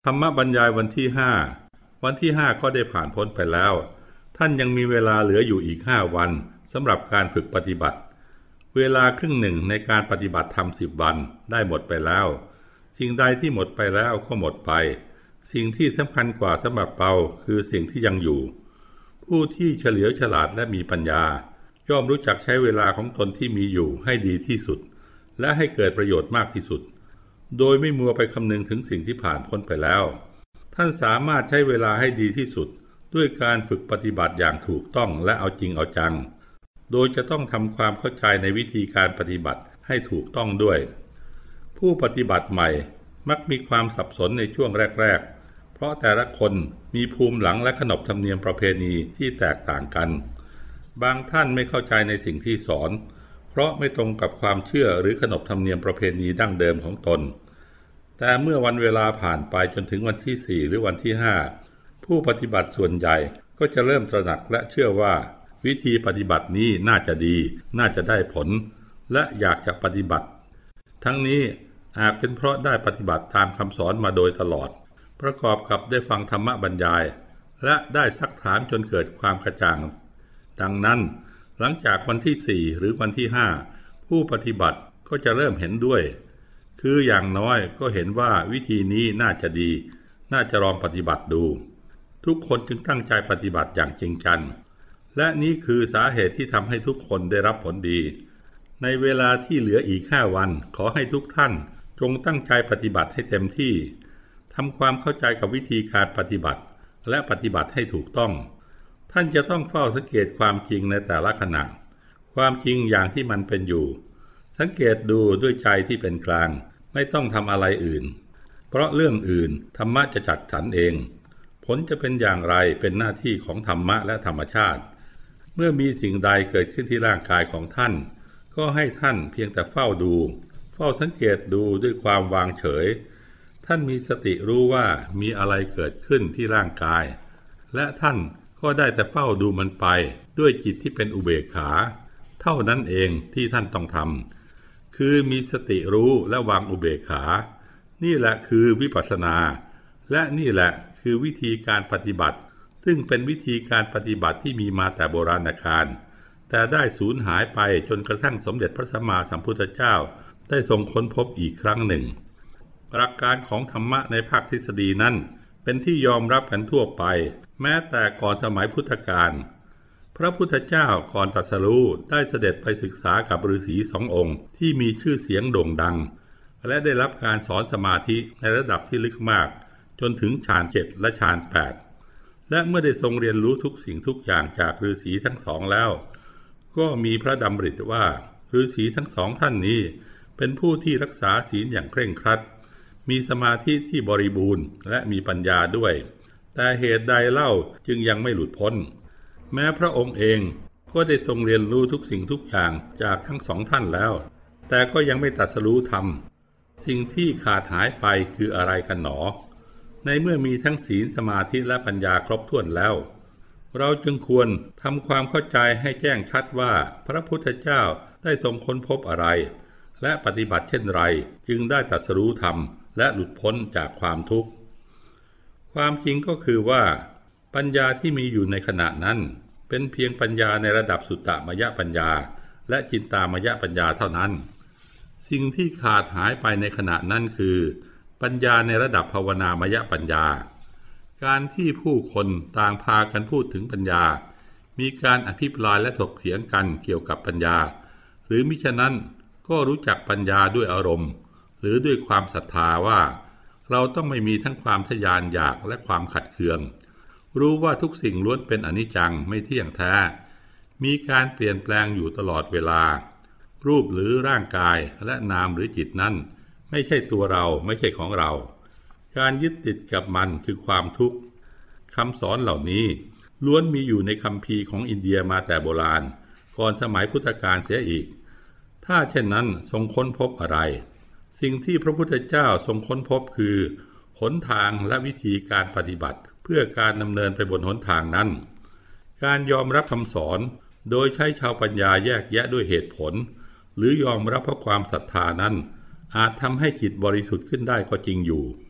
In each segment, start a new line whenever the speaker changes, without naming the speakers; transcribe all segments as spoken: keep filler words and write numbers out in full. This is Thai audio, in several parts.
ธรรมบรรยายวันที่ห้าวันที่ห้าก็ได้ผ่านพ้นไปแล้วท่านยังมีเวลาเหลืออยู่อีกห้าวันสำหรับการฝึกปฏิบัติเวลาครึ่งหนึ่งในการปฏิบัติธรรมสิบวันได้หมดไปแล้วสิ่งใดที่หมดไปแล้วก็หมดไปสิ่งที่สำคัญกว่าสำหรับเราคือสิ่งที่ยังอยู่ผู้ที่เฉลียวฉลาดและมีปัญญาย่อมรู้จักใช้เวลาของตนที่มีอยู่ให้ดีที่สุดและให้เกิดประโยชน์มากที่สุดโดยไม่มัวไปคำนึงถึงสิ่งที่ผ่านพ้นไปแล้วท่านสามารถใช้เวลาให้ดีที่สุดด้วยการฝึกปฏิบัติอย่างถูกต้องและเอาจริงเอาจังโดยจะต้องทำความเข้าใจในวิธีการปฏิบัติให้ถูกต้องด้วยผู้ปฏิบัติใหม่มักมีความสับสนในช่วงแรกๆเพราะแต่ละคนมีภูมิหลังและขนบธรรมเนียมประเพณีที่แตกต่างกันบางท่านไม่เข้าใจในสิ่งที่สอนเพราะไม่ตรงกับความเชื่อหรือขนบธรรมเนียมประเพณีดั้งเดิมของตนแต่เมื่อวันเวลาผ่านไปจนถึงวันที่สี่หรือวันที่ห้าผู้ปฏิบัติส่วนใหญ่ก็จะเริ่มตระหนักและเชื่อว่าวิธีปฏิบัตินี้น่าจะดีน่าจะได้ผลและอยากจะปฏิบัติทั้งนี้อาจเป็นเพราะได้ปฏิบัติตามคำสอนมาโดยตลอดประกอบกับได้ฟังธรรมบรรยายและได้ซักถามจนเกิดความกระจ่างดังนั้นหลังจากวันที่สี่หรือวันที่ห้าผู้ปฏิบัติก็จะเริ่มเห็นด้วยคืออย่างน้อยก็เห็นว่าวิธีนี้น่าจะดีน่าจะลองปฏิบัติดูทุกคนจึงตั้งใจปฏิบัติอย่างจริงจังและนี้คือสาเหตุที่ทำให้ทุกคนได้รับผลดีในเวลาที่เหลืออีกห้าวันขอให้ทุกท่านจงตั้งใจปฏิบัติให้เต็มที่ทำความเข้าใจกับวิธีการปฏิบัติและปฏิบัติให้ถูกต้องท่านจะต้องเฝ้าสังเกตความจริงในแต่ละขณะความจริงอย่างที่มันเป็นอยู่สังเกตดูด้วยใจที่เป็นกลางไม่ต้องทำอะไรอื่นเพราะเรื่องอื่นธรรมะจะจัดสรรเองผลจะเป็นอย่างไรเป็นหน้าที่ของธรรมะและธรรมชาติเมื่อมีสิ่งใดเกิดขึ้นที่ร่างกายของท่านก็ให้ท่านเพียงแต่เฝ้าดูเฝ้าสังเกตดูด้วยความวางเฉยท่านมีสติรู้ว่ามีอะไรเกิดขึ้นที่ร่างกายและท่านก็ได้แต่เฝ้าดูมันไปด้วยจิตที่เป็นอุเบกขาเท่านั้นเองที่ท่านต้องทำคือมีสติรู้และวางอุเบกขานี่แหละคือวิปัสสนาและนี่แหละคือวิธีการปฏิบัติซึ่งเป็นวิธีการปฏิบัติที่มีมาแต่โบราณกาลแต่ได้สูญหายไปจนกระทั่งสมเด็จพระสัมมาสัมพุทธเจ้าได้ทรงค้นพบอีกครั้งหนึ่งหลักการของธรรมะในภาคทฤษฎีนั้นเป็นที่ยอมรับกันทั่วไปแม้แต่ก่อนสมัยพุทธกาลพระพุทธเจ้าก่อนตรัสรู้ได้เสด็จไปศึกษากับฤาษีสององค์ที่มีชื่อเสียงโด่งดังและได้รับการสอนสมาธิในระดับที่ลึกมากจนถึงฌานเจ็ดและฌานแปดและเมื่อได้ทรงเรียนรู้ทุกสิ่งทุกอย่างจากฤาษีทั้งสองแล้วก็มีพระดำริว่าฤาษีทั้งสองท่านนี้เป็นผู้ที่รักษาศีลอย่างเคร่งครัดมีสมาธิที่บริบูรณ์และมีปัญญาด้วยแต่เหตุใดเล่าจึงยังไม่หลุดพ้นแม้พระองค์เองก็ได้ทรงเรียนรู้ทุกสิ่งทุกอย่างจากทั้งสองท่านแล้วแต่ก็ยังไม่ตรัสรู้ธรรมสิ่งที่ขาดหายไปคืออะไรกันหนอในเมื่อมีทั้งศีลสมาธิและปัญญาครบถ้วนแล้วเราจึงควรทำความเข้าใจให้แจ้งชัดว่าพระพุทธเจ้าได้ทรงค้นพบอะไรและปฏิบัติเช่นไรจึงได้ตรัสรู้ธรรมและหลุดพ้นจากความทุกข์ความจริงก็คือว่าปัญญาที่มีอยู่ในขณะนั้นเป็นเพียงปัญญาในระดับสุตตมยปัญญาและจินตามยปัญญาเท่านั้นสิ่งที่ขาดหายไปในขณะนั้นคือปัญญาในระดับภาวนามยปัญญาการที่ผู้คนต่างพากันพูดถึงปัญญามีการอภิปรายและถกเถียงกันเกี่ยวกับปัญญาหรือมิฉะนั้นก็รู้จักปัญญาด้วยอารมณ์หรือด้วยความศรัทธาว่าเราต้องไม่มีทั้งความทะยานอยากและความขัดเคืองรู้ว่าทุกสิ่งล้วนเป็นอนิจจังไม่เที่ยงแท้มีการเปลี่ยนแปลงอยู่ตลอดเวลารูปหรือร่างกายและนามหรือจิตนั้นไม่ใช่ตัวเราไม่ใช่ของเราการยึดติดกับมันคือความทุกข์คำสอนเหล่านี้ล้วนมีอยู่ในคัมภีร์ของอินเดียมาแต่โบราณก่อนสมัยพุทธกาลเสียอีกถ้าเช่นนั้นทรงค้นพบอะไรสิ่งที่พระพุทธเจ้าทรงค้นพบคือหนทางและวิธีการปฏิบัติเพื่อการดำเนินไปบนหนทางนั้นการยอมรับคำสอนโดยใช้ชาวปัญญาแยกแยะด้วยเหตุผลหรือยอมรับเพราะความศรัทธานั้นอาจทำให้จิตบริสุทธิ์ขึ้นได้ก็จริงอยู่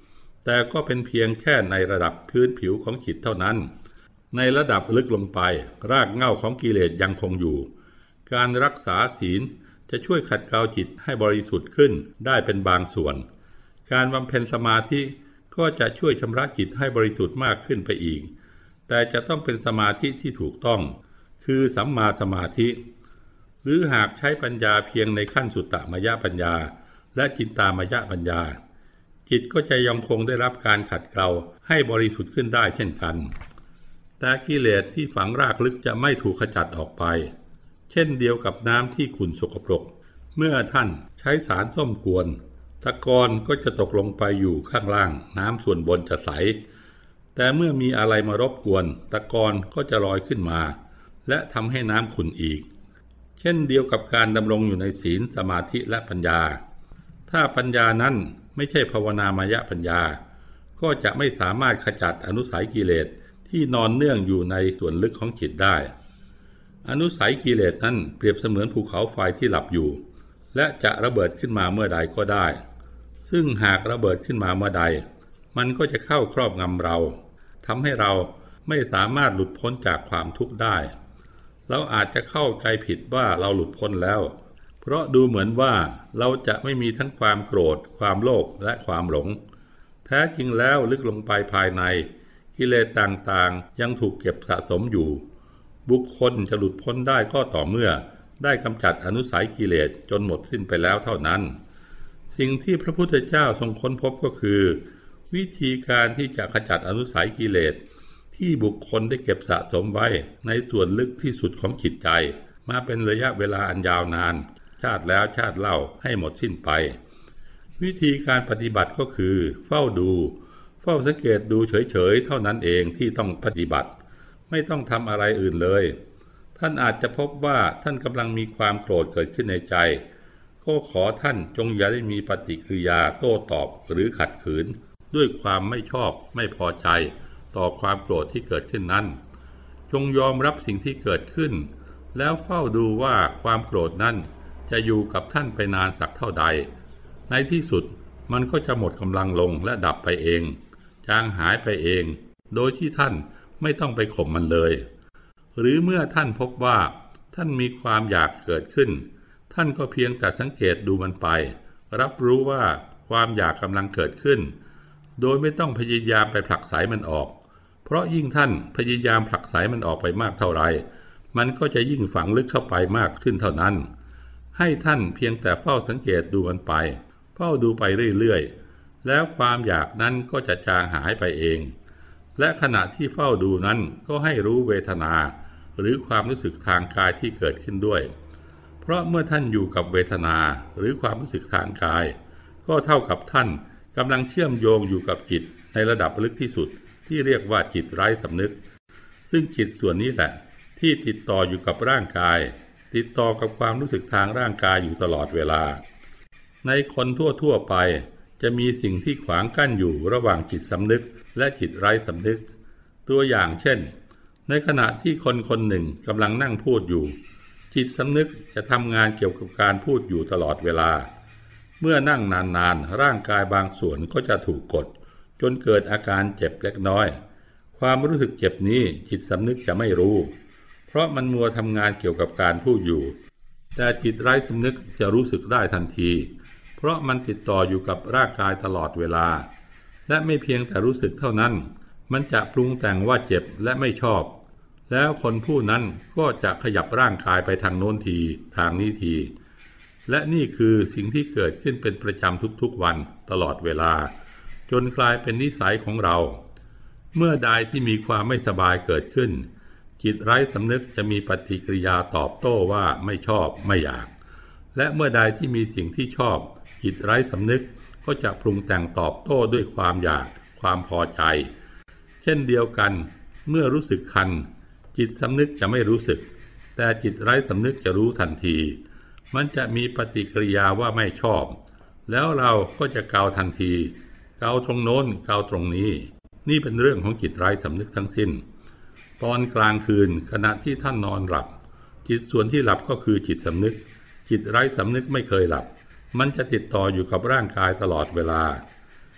แต่ก็เป็นเพียงแค่ในระดับพื้นผิวของจิตเท่านั้นในระดับลึกลงไปรากเหง้าของกิเลสยังคงอยู่การรักษาศีลจะช่วยขัดเกลาจิตให้บริสุทธิ์ขึ้นได้เป็นบางส่วนการบำเพ็ญสมาธิก็จะช่วยชำระจิตให้บริสุทธิ์มากขึ้นไปอีกแต่จะต้องเป็นสมาธิที่ถูกต้องคือสัมมาสมาธิหรือหากใช้ปัญญาเพียงในขั้นสุตตมยปัญญาและจินตามยปัญญาจิตก็จะยังคงได้รับการขัดเกลาให้บริสุทธิ์ขึ้นได้เช่นกันแต่กิเลสที่ฝังรากลึกจะไม่ถูกขจัดออกไปเช่นเดียวกับน้ำที่ขุ่นสกปรกเมื่อท่านใช้สารส้มกวนตะกอนก็จะตกลงไปอยู่ข้างล่างน้ำส่วนบนจะใสแต่เมื่อมีอะไรมารบกวนตะกอนก็จะลอยขึ้นมาและทำให้น้ำขุ่นอีกเช่นเดียวกับการดำรงอยู่ในศีลสมาธิและปัญญาถ้าปัญญานั้นไม่ใช่ภาวนามยปัญญาก็จะไม่สามารถขจัดอนุสัยกิเลสที่นอนเนื่องอยู่ในส่วนลึกของจิตได้อนุสัยกิเลสนั้นเปรียบเสมือนภูเขาไฟที่หลับอยู่และจะระเบิดขึ้นมาเมื่อใดก็ได้ซึ่งหากระเบิดขึ้นมาเมื่อใดมันก็จะเข้าครอบงำเราทำให้เราไม่สามารถหลุดพ้นจากความทุกข์ได้เราอาจจะเข้าใจผิดว่าเราหลุดพ้นแล้วเพราะดูเหมือนว่าเราจะไม่มีทั้งความโกรธความโลภและความหลงแท้จริงแล้วลึกลงไปภายในกิเลสต่างๆยังถูกเก็บสะสมอยู่บุคคลจะหลุดพ้นได้ก็ต่อเมื่อได้กำจัดอนุสัยกิเลสจนหมดสิ้นไปแล้วเท่านั้นสิ่งที่พระพุทธเจ้าทรงค้นพบก็คือวิธีการที่จะขจัดอนุสัยกิเลสที่บุคคลได้เก็บสะสมไว้ในส่วนลึกที่สุดของจิตใจมาเป็นระยะเวลาอันยาวนานชาติแล้วชาติเล่าให้หมดสิ้นไปวิธีการปฏิบัติก็คือเฝ้าดูเฝ้าสังเกตดูเฉยๆเท่านั้นเองที่ต้องปฏิบัติไม่ต้องทำอะไรอื่นเลยท่านอาจจะพบว่าท่านกำลังมีความโกรธเกิดขึ้นในใจก็ขอท่านจงอย่าได้มีปฏิกิริยาโต้ตอบหรือขัดขืนด้วยความไม่ชอบไม่พอใจต่อความโกรธที่เกิดขึ้นนั้นจงยอมรับสิ่งที่เกิดขึ้นแล้วเฝ้าดูว่าความโกรธนั้นจะอยู่กับท่านไปนานสักเท่าใดในที่สุดมันก็จะหมดกำลังลงและดับไปเองจางหายไปเองโดยที่ท่านไม่ต้องไปข่มมันเลยหรือเมื่อท่านพบว่าท่านมีความอยากเกิดขึ้นท่านก็เพียงแต่สังเกตดูมันไปรับรู้ว่าความอยากกำลังเกิดขึ้นโดยไม่ต้องพยายามไปผลักไสมันออกเพราะยิ่งท่านพยายามผลักไสมันออกไปมากเท่าไรมันก็จะยิ่งฝังลึกเข้าไปมากขึ้นเท่านั้นให้ท่านเพียงแต่เฝ้าสังเกตดูมันไปเฝ้าดูไปเรื่อยๆแล้วความอยากนั้นก็จะจางหายไปเองและขณะที่เฝ้าดูนั้นก็ให้รู้เวทนาหรือความรู้สึกทางกายที่เกิดขึ้นด้วยเพราะเมื่อท่านอยู่กับเวทนาหรือความรู้สึกทางกายก็เท่ากับท่านกำลังเชื่อมโยงอยู่กับจิตในระดับลึกที่สุดที่เรียกว่าจิตไร้สำนึกซึ่งจิตส่วนนี้แหละที่ติดต่ออยู่กับร่างกายติดต่อกับความรู้สึกทางร่างกายอยู่ตลอดเวลาในคนทั่วๆไปจะมีสิ่งที่ขวางกั้นอยู่ระหว่างจิตสำนึกและจิตไร้สำนึกตัวอย่างเช่นในขณะที่คนคนหนึ่งกำลังนั่งพูดอยู่จิตสำนึกจะทำงานเกี่ยวกับการพูดอยู่ตลอดเวลาเมื่อนั่งนานๆร่างกายบางส่วนก็จะถูกกดจนเกิดอาการเจ็บเล็กน้อยความรู้สึกเจ็บนี้จิตสำนึกจะไม่รู้เพราะมันมัวทำงานเกี่ยวกับการพูดอยู่แต่จิตไร้สำนึกจะรู้สึกได้ทันทีเพราะมันติดต่ออยู่กับร่างกายตลอดเวลาและไม่เพียงแต่รู้สึกเท่านั้นมันจะปรุงแต่งว่าเจ็บและไม่ชอบแล้วคนผู้นั้นก็จะขยับร่างกายไปทางโน้นทีทางนี้ทีและนี่คือสิ่งที่เกิดขึ้นเป็นประจำทุกๆวันตลอดเวลาจนกลายเป็นนิสัยของเราเมื่อใดที่มีความไม่สบายเกิดขึ้นจิตไร้สำนึกจะมีปฏิกิริยาตอบโต้ว่าไม่ชอบไม่อยากและเมื่อใดที่มีสิ่งที่ชอบจิตไร้สำนึกก็จะปรุงแต่งตอบโต้ด้วยความอยากความพอใจเช่นเดียวกันเมื่อรู้สึกคันจิตสำนึกจะไม่รู้สึกแต่จิตไร้สำนึกจะรู้ทันทีมันจะมีปฏิกิริยาว่าไม่ชอบแล้วเราก็จะเกาทันทีเกาตรงโน้นเกาตรงนี้นี่เป็นเรื่องของจิตไร้สำนึกทั้งสิ้นตอนกลางคืนขณะที่ท่านนอนหลับจิตส่วนที่หลับก็คือจิตสำนึกจิตไร้สำนึกไม่เคยหลับมันจะติดต่ออยู่กับร่างกายตลอดเวลา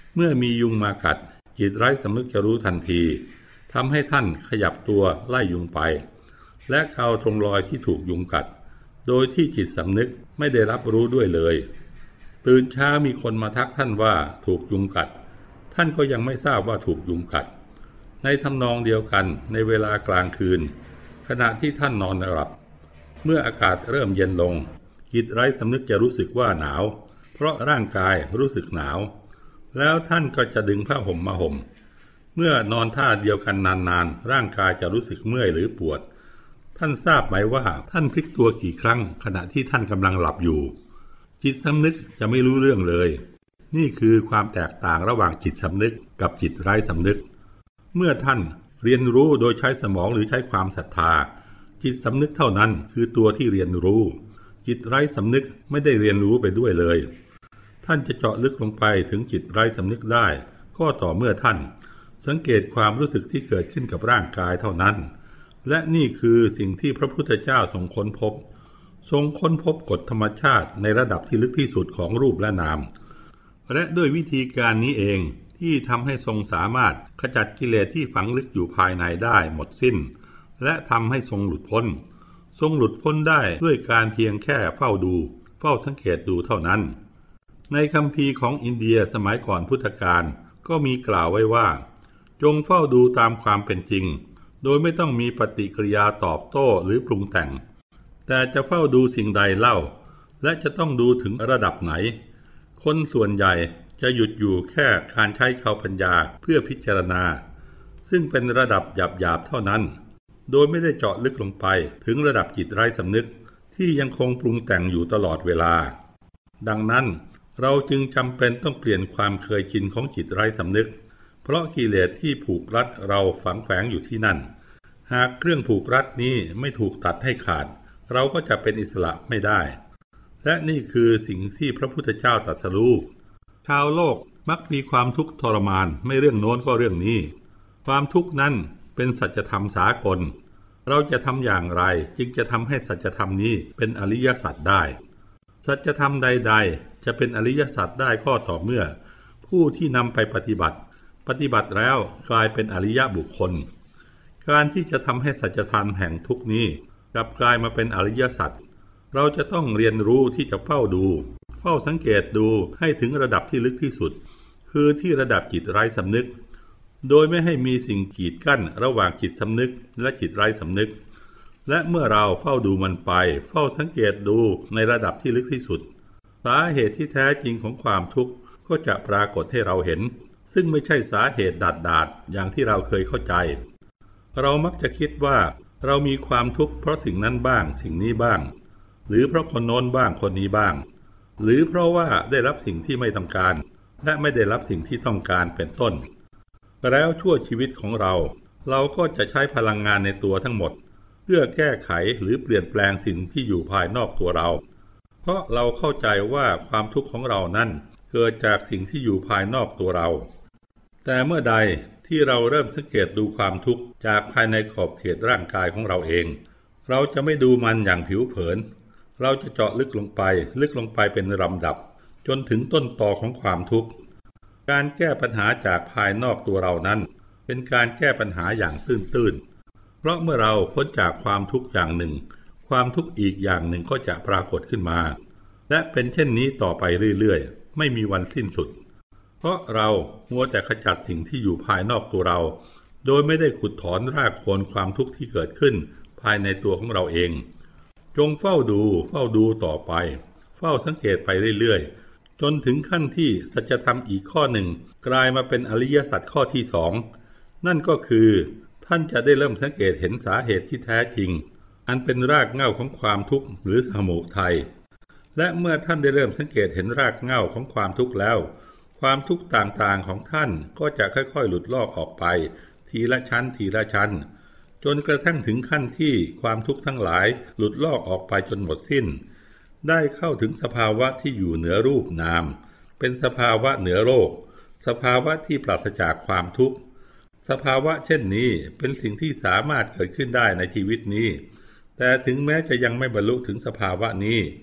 เมื่อมียุงมากัดจิตไร้สำนึกจะรู้ทันทีทำให้ท่านขยับตัวไล่ยุงไปและเข้าตรงรอยที่ถูกยุงกัดโดยที่จิตสำนึกไม่ได้รับรู้ด้วยเลยตื่นเช้ามีคนมาทักท่านว่าถูกยุงกัดท่านก็ยังไม่ทราบว่าถูกยุงกัดในทำนองเดียวกันในเวลากลางคืนขณะที่ท่านนอนหลับเมื่ออากาศเริ่มเย็นลงจิตไร้สำนึกจะรู้สึกว่าหนาวเพราะร่างกายรู้สึกหนาวแล้วท่านก็จะดึงผ้าห่มมาห่มเมื่อนอนท่าเดียวกันนานๆร่างกายจะรู้สึกเมื่อยหรือปวดท่านทราบไหมว่าท่านพลิกตัวกี่ครั้งขณะที่ท่านกำลังหลับอยู่จิตสำนึกจะไม่รู้เรื่องเลยนี่คือความแตกต่างระหว่างจิตสำนึกกับจิตไร้สำนึกเมื่อท่านเรียนรู้โดยใช้สมองหรือใช้ความศรัทธาจิตสำนึกเท่านั้นคือตัวที่เรียนรู้จิตไร้สำนึกไม่ได้เรียนรู้ไปด้วยเลยท่านจะเจาะลึกลงไปถึงจิตไร้สำนึกได้ก็ต่อเมื่อท่านสังเกตความรู้สึกที่เกิดขึ้นกับร่างกายเท่านั้นและนี่คือสิ่งที่พระพุทธเจ้าทรงค้นพบทรงค้นพบกฎธรรมชาติในระดับที่ลึกที่สุดของรูปและนามและด้วยวิธีการนี้เองที่ทำให้ทรงสามารถขจัดกิเลสที่ฝังลึกอยู่ภายในได้หมดสิ้นและทำให้ทรงหลุดพ้นทรงหลุดพ้นได้ด้วยการเพียงแค่เฝ้าดูเฝ้าสังเกตดูเท่านั้นในคัมภีร์ของอินเดียสมัยก่อนพุทธกาลก็มีกล่าวไว้ว่าจงเฝ้าดูตามความเป็นจริงโดยไม่ต้องมีปฏิกิริยาตอบโต้หรือปรุงแต่งแต่จะเฝ้าดูสิ่งใดเล่าและจะต้องดูถึงระดับไหนคนส่วนใหญ่จะหยุดอยู่แค่การใช้ชาวปัญญาเพื่อพิจารณาซึ่งเป็นระดับหยาบๆเท่านั้นโดยไม่ได้เจาะลึกลงไปถึงระดับจิตไร้สำนึกที่ยังคงปรุงแต่งอยู่ตลอดเวลาดังนั้นเราจึงจำเป็นต้องเปลี่ยนความเคยชินของจิตไร้สำนึกเพราะกิเลสที่ผูกรัดเราฝังแฝงอยู่ที่นั่นหากเครื่องผูกรัดนี้ไม่ถูกตัดให้ขาดเราก็จะเป็นอิสระไม่ได้และนี่คือสิ่งที่พระพุทธเจ้าตรัสรู้ชาวโลกมักมีความทุกข์ทรมานไม่เรื่องโน้นก็เรื่องนี้ความทุกข์นั้นเป็นสัจธรรมสากลเราจะทำอย่างไรจึงจะทำให้สัจธรรมนี้เป็นอริยสัจได้สัจธรรมใดๆจะเป็นอริยสัจได้ก็ต่อเมื่อผู้ที่นำไปปฏิบัติปฏิบัติแล้วกลายเป็นอริยบุคคลการที่จะทำให้สัจธรรมแห่งทุกนี้กลับกลายมาเป็นอริยสัจเราจะต้องเรียนรู้ที่จะเฝ้าดูเฝ้าสังเกตดูให้ถึงระดับที่ลึกที่สุดคือที่ระดับจิตไร้สำนึกโดยไม่ให้มีสิ่งกีดกั้นระหว่างจิตสำนึกและจิตไร้สำนึกและเมื่อเราเฝ้าดูมันไปเฝ้าสังเกตดูในระดับที่ลึกที่สุดสาเหตุที่แท้จริงของความทุกข์ก็จะปรากฏให้เราเห็นซึ่งไม่ใช่สาเหตุดาดๆอย่างที่เราเคยเข้าใจเรามักจะคิดว่าเรามีความทุกข์เพราะสิ่งนั้นบ้างสิ่งนี้บ้างหรือเพราะคนโน้นบ้างคนนี้บ้างหรือเพราะว่าได้รับสิ่งที่ไม่ต้องการและไม่ได้รับสิ่งที่ต้องการเป็นต้นแล้วชั่วชีวิตของเราเราก็จะใช้พลังงานในตัวทั้งหมดเพื่อแก้ไขหรือเปลี่ยนแปลงสิ่งที่อยู่ภายนอกตัวเราเพราะเราเข้าใจว่าความทุกข์ของเรานั้นเกิดจากสิ่งที่อยู่ภายนอกตัวเราแต่เมื่อใดที่เราเริ่มสังเกตดูความทุกข์จากภายในขอบเขตร่างกายของเราเองเราจะไม่ดูมันอย่างผิวเผินเราจะเจาะลึกลงไปลึกลงไปเป็นลำดับจนถึงต้นตอของความทุกข์การแก้ปัญหาจากภายนอกตัวเรานั้นเป็นการแก้ปัญหาอย่างตื้นๆเพราะเมื่อเราพ้นจากความทุกข์อย่างหนึ่งความทุกข์อีกอย่างหนึ่งก็จะปรากฏขึ้นมาและเป็นเช่นนี้ต่อไปเรื่อยๆไม่มีวันสิ้นสุดเพราะเรามัวแต่ขจัดสิ่งที่อยู่ภายนอกตัวเราโดยไม่ได้ขุดถอนรากโคนความทุกข์ที่เกิดขึ้นภายในตัวของเราเองจงเฝ้าดูเฝ้าดูต่อไปเฝ้าสังเกตไปเรื่อยๆจนถึงขั้นที่สัจธรรมอีกข้อหนึ่งกลายมาเป็นอริยสัจข้อที่สองนั่นก็คือท่านจะได้เริ่มสังเกตเห็นสาเหตุที่แท้จริงอันเป็นรากเหง้าของความทุกข์หรือสมุทัยและเมื่อท่านได้เริ่มสังเกตเห็นรากเหง้าของความทุกข์แล้วความทุกข์ต่างๆของท่านก็จะค่อยๆหลุดลอกออกไปทีละชั้นทีละชั้นจนกระทั่งถึงขั้นที่ความทุกข์ทั้งหลายหลุดลอกออกไปจนหมดสิ้นได้เข้าถึงสภาวะที่อยู่เหนือรูปนามเป็นสภาวะเหนือโลกสภาวะที่ปราศจากความทุกข์สภาวะเช่นนี้เป็นสิ่งที่สามารถเกิดขึ้นได้ในชีวิตนี้แต่ถึงแม้จะยังไม่บรรลุถึงสภาวะนี้เธ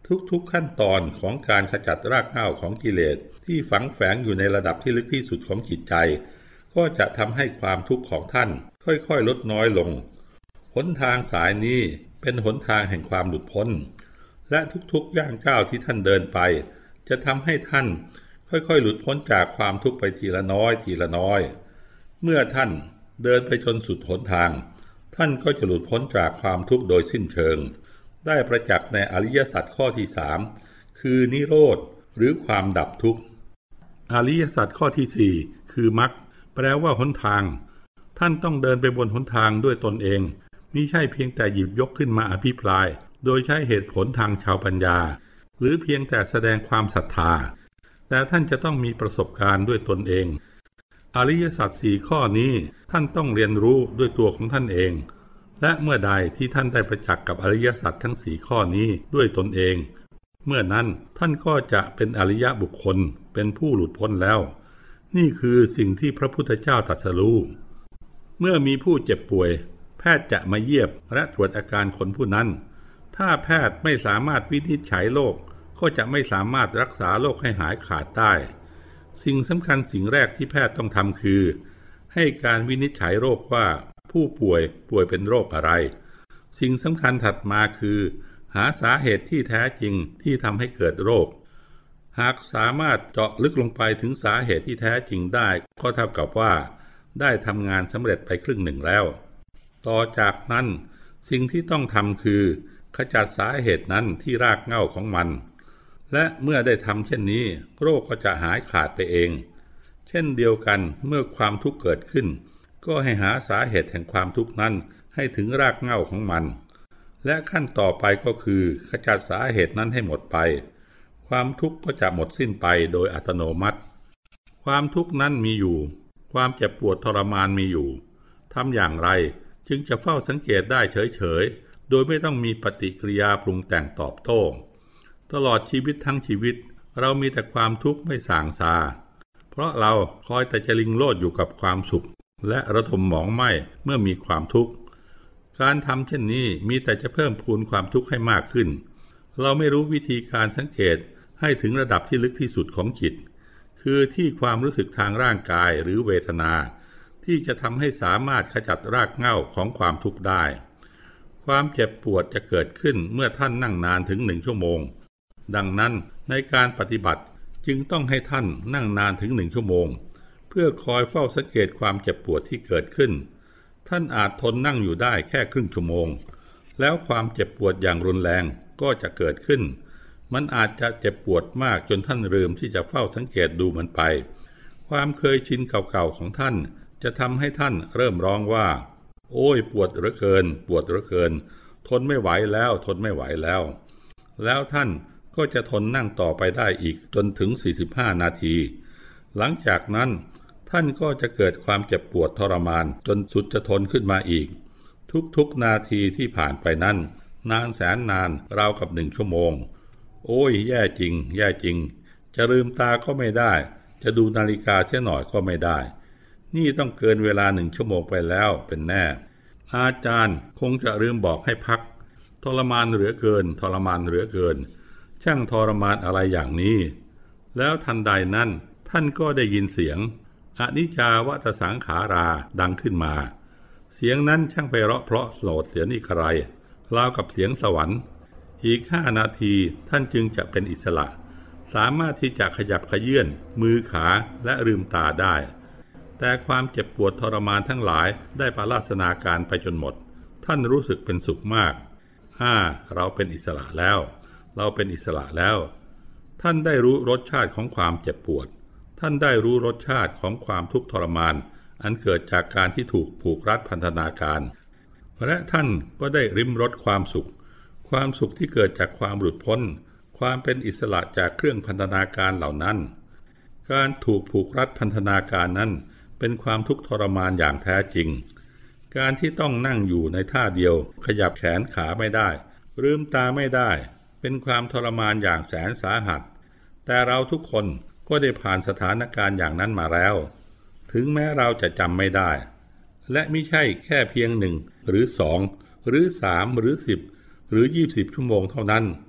ทุกๆขั้นตอนของการขจัดรากเหง้าของกิเลสที่ฝังแฝงอยู่ในระดับที่ลึกที่สุดของจิตใจก็จะทำให้ความทุกข์ของท่านค่อยๆลดน้อยลงหนทางสายนี้เป็นหนทางแห่งความหลุดพ้นและทุกๆย่างก้าวที่ท่านเดินไปจะทำให้ท่านค่อยๆหลุดพ้นจากความทุกข์ไปทีละน้อยทีละน้อยเมื่อท่านเดินไปจนสุดหนทางท่านก็จะหลุดพ้นจากความทุกข์โดยสิ้นเชิงได้ประจักษ์ในอริยสัจข้อที่สามคือนิโรธหรือความดับทุกข์อริยสัจข้อที่สี่คือมรรคแปลว่าหนทางท่านต้องเดินไปบนหนทางด้วยตนเองมิใช่เพียงแต่หยิบยกขึ้นมาอภิปรายโดยใช้เหตุผลทางชาวปัญญาหรือเพียงแต่แสดงความศรัทธาแต่ท่านจะต้องมีประสบการณ์ด้วยตนเองอริยสัจสี่ข้อนี้ท่านต้องเรียนรู้ด้วยตัวของท่านเองและเมื่อใดที่ท่านได้ประจักษ์กับอริยสัจทั้งสี่ข้อนี้ด้วยตนเองเมื่อนั้นท่านก็จะเป็นอริยบุคคลเป็นผู้หลุดพ้นแล้วนี่คือสิ่งที่พระพุทธเจ้าตรัสรู้เมื่อมีผู้เจ็บป่วยแพทย์จะมาเยียบและตรวจอาการคนผู้นั้นถ้าแพทย์ไม่สามารถวินิจฉัยโรคก็จะไม่สามารถรักษาโรคให้หายขาดได้สิ่งสำคัญสิ่งแรกที่แพทย์ต้องทำคือให้การวินิจฉัยโรคว่าผู้ป่วยป่วยเป็นโรคอะไรสิ่งสำคัญถัดมาคือหาสาเหตุที่แท้จริงที่ทำให้เกิดโรคหากสามารถเจาะลึกลงไปถึงสาเหตุที่แท้จริงได้ก็เท่ากับว่าได้ทำงานสำเร็จไปครึ่งหนึ่งแล้วต่อจากนั้นสิ่งที่ต้องทำคือขจัดสาเหตุนั้นที่รากเหง้าของมันและเมื่อได้ทำเช่นนี้โรคก็จะหายขาดไปเองเช่นเดียวกันเมื่อความทุกข์เกิดขึ้นก็ให้หาสาเหตุแห่งความทุกข์นั้นให้ถึงรากเหง้าของมันและขั้นต่อไปก็คือขจัดสาเหตุนั้นให้หมดไปความทุกข์ก็จะหมดสิ้นไปโดยอัตโนมัติความทุกข์นั้นมีอยู่ความเจ็บปวดทรมานมีอยู่ทำอย่างไรจึงจะเฝ้าสังเกตได้เฉยๆโดยไม่ต้องมีปฏิกิริยาปรุงแต่งตอบโต้ตลอดชีวิตทั้งชีวิตเรามีแต่ความทุกข์ไม่ส่างซาเพราะเราคอยแต่จะลิงโลดอยู่กับความสุขและระทมหมองไหม้เมื่อมีความทุกข์การทำเช่นนี้มีแต่จะเพิ่มพูนความทุกข์ให้มากขึ้นเราไม่รู้วิธีการสังเกตให้ถึงระดับที่ลึกที่สุดของจิตคือที่ความรู้สึกทางร่างกายหรือเวทนาที่จะทำให้สามารถขจัดรากเหง้าของความทุกข์ได้ความเจ็บปวดจะเกิดขึ้นเมื่อท่านนั่งนานถึงหนึ่งชั่วโมงดังนั้นในการปฏิบัติจึงต้องให้ท่านนั่งนานถึงหนึ่งชั่วโมงเพื่อคอยเฝ้าสังเกตความเจ็บปวดที่เกิดขึ้นท่านอาจทนนั่งอยู่ได้แค่ครึ่งชั่วโมงแล้วความเจ็บปวดอย่างรุนแรงก็จะเกิดขึ้นมันอาจจะเจ็บปวดมากจนท่านลืมที่จะเฝ้าสังเกตดูมันไปความเคยชินเก่าๆของท่านจะทำให้ท่านเริ่มร้องว่าโอ้ยปวดเหลือเกินปวดเหลือเกินทนไม่ไหวแล้วทนไม่ไหวแล้วแล้วท่านก็จะทนนั่งต่อไปได้อีกจนถึงสี่สิบห้านาทีหลังจากนั้นท่านก็จะเกิดความเจ็บปวดทรมานจนสุดจะทนขึ้นมาอีกทุกๆนาทีที่ผ่านไปนั้นนานแสนนานราวกับหนึ่งชั่วโมงโอ้ยแย่จริงแย่จริงจะลืมตาก็ไม่ได้จะดูนาฬิกาเสียหน่อยก็ไม่ได้นี่ต้องเกินเวลาหนึ่งชั่วโมงไปแล้วเป็นแน่อาจารย์คงจะลืมบอกให้พักทรมานเหลือเกินทรมานเหลือเกินช่างทรมานอะไรอย่างนี้แล้วทันใดนั้นท่านก็ได้ยินเสียงอนิจจาวัฏสังขาราดังขึ้นมาเสียงนั้นช่างไพเราะเพราะโสดเสียนี่ใครราวกับเสียงสวรรค์อีกห้านาทีท่านจึงจะเป็นอิสระสามารถที่จะขยับขยื่นมือขาและลืมตาได้แต่ความเจ็บปวดทรมานทั้งหลายได้ปราศนาการไปจนหมดท่านรู้สึกเป็นสุขมากฮ่าเราเป็นอิสระแล้วเราเป็นอิสระแล้วท่านได้รู้รสชาติของความเจ็บปวดท่านได้รู้รสชาติของความทุกข์ทรมานอันเกิดจากการที่ถูกผูกรัดพันธนาการและท่านก็ได้ริมรสความสุขความสุขที่เกิดจากความหลุดพ้นความเป็นอิสระจากเครื่องพันธนาการเหล่านั้นการถูกผูกรัดพันธนาการนั้นเป็นความทุกข์ทรมานอย่างแท้จริงการที่ต้องนั่งอยู่ในท่าเดียวขยับแขนขาไม่ได้ลืมตาไม่ได้เป็นความทรมานอย่างแสนสาหัสแต่เราทุกคนก็ได้ผ่านสถานการณ์อย่างนั้นมาแล้วถึงแม้เราจะจำไม่ได้และไม่ใช่แค่เพียงหนึ่งหรือสองหรือสามหรือสิบหรือยี่สิบชั่วโมงเท่านั้น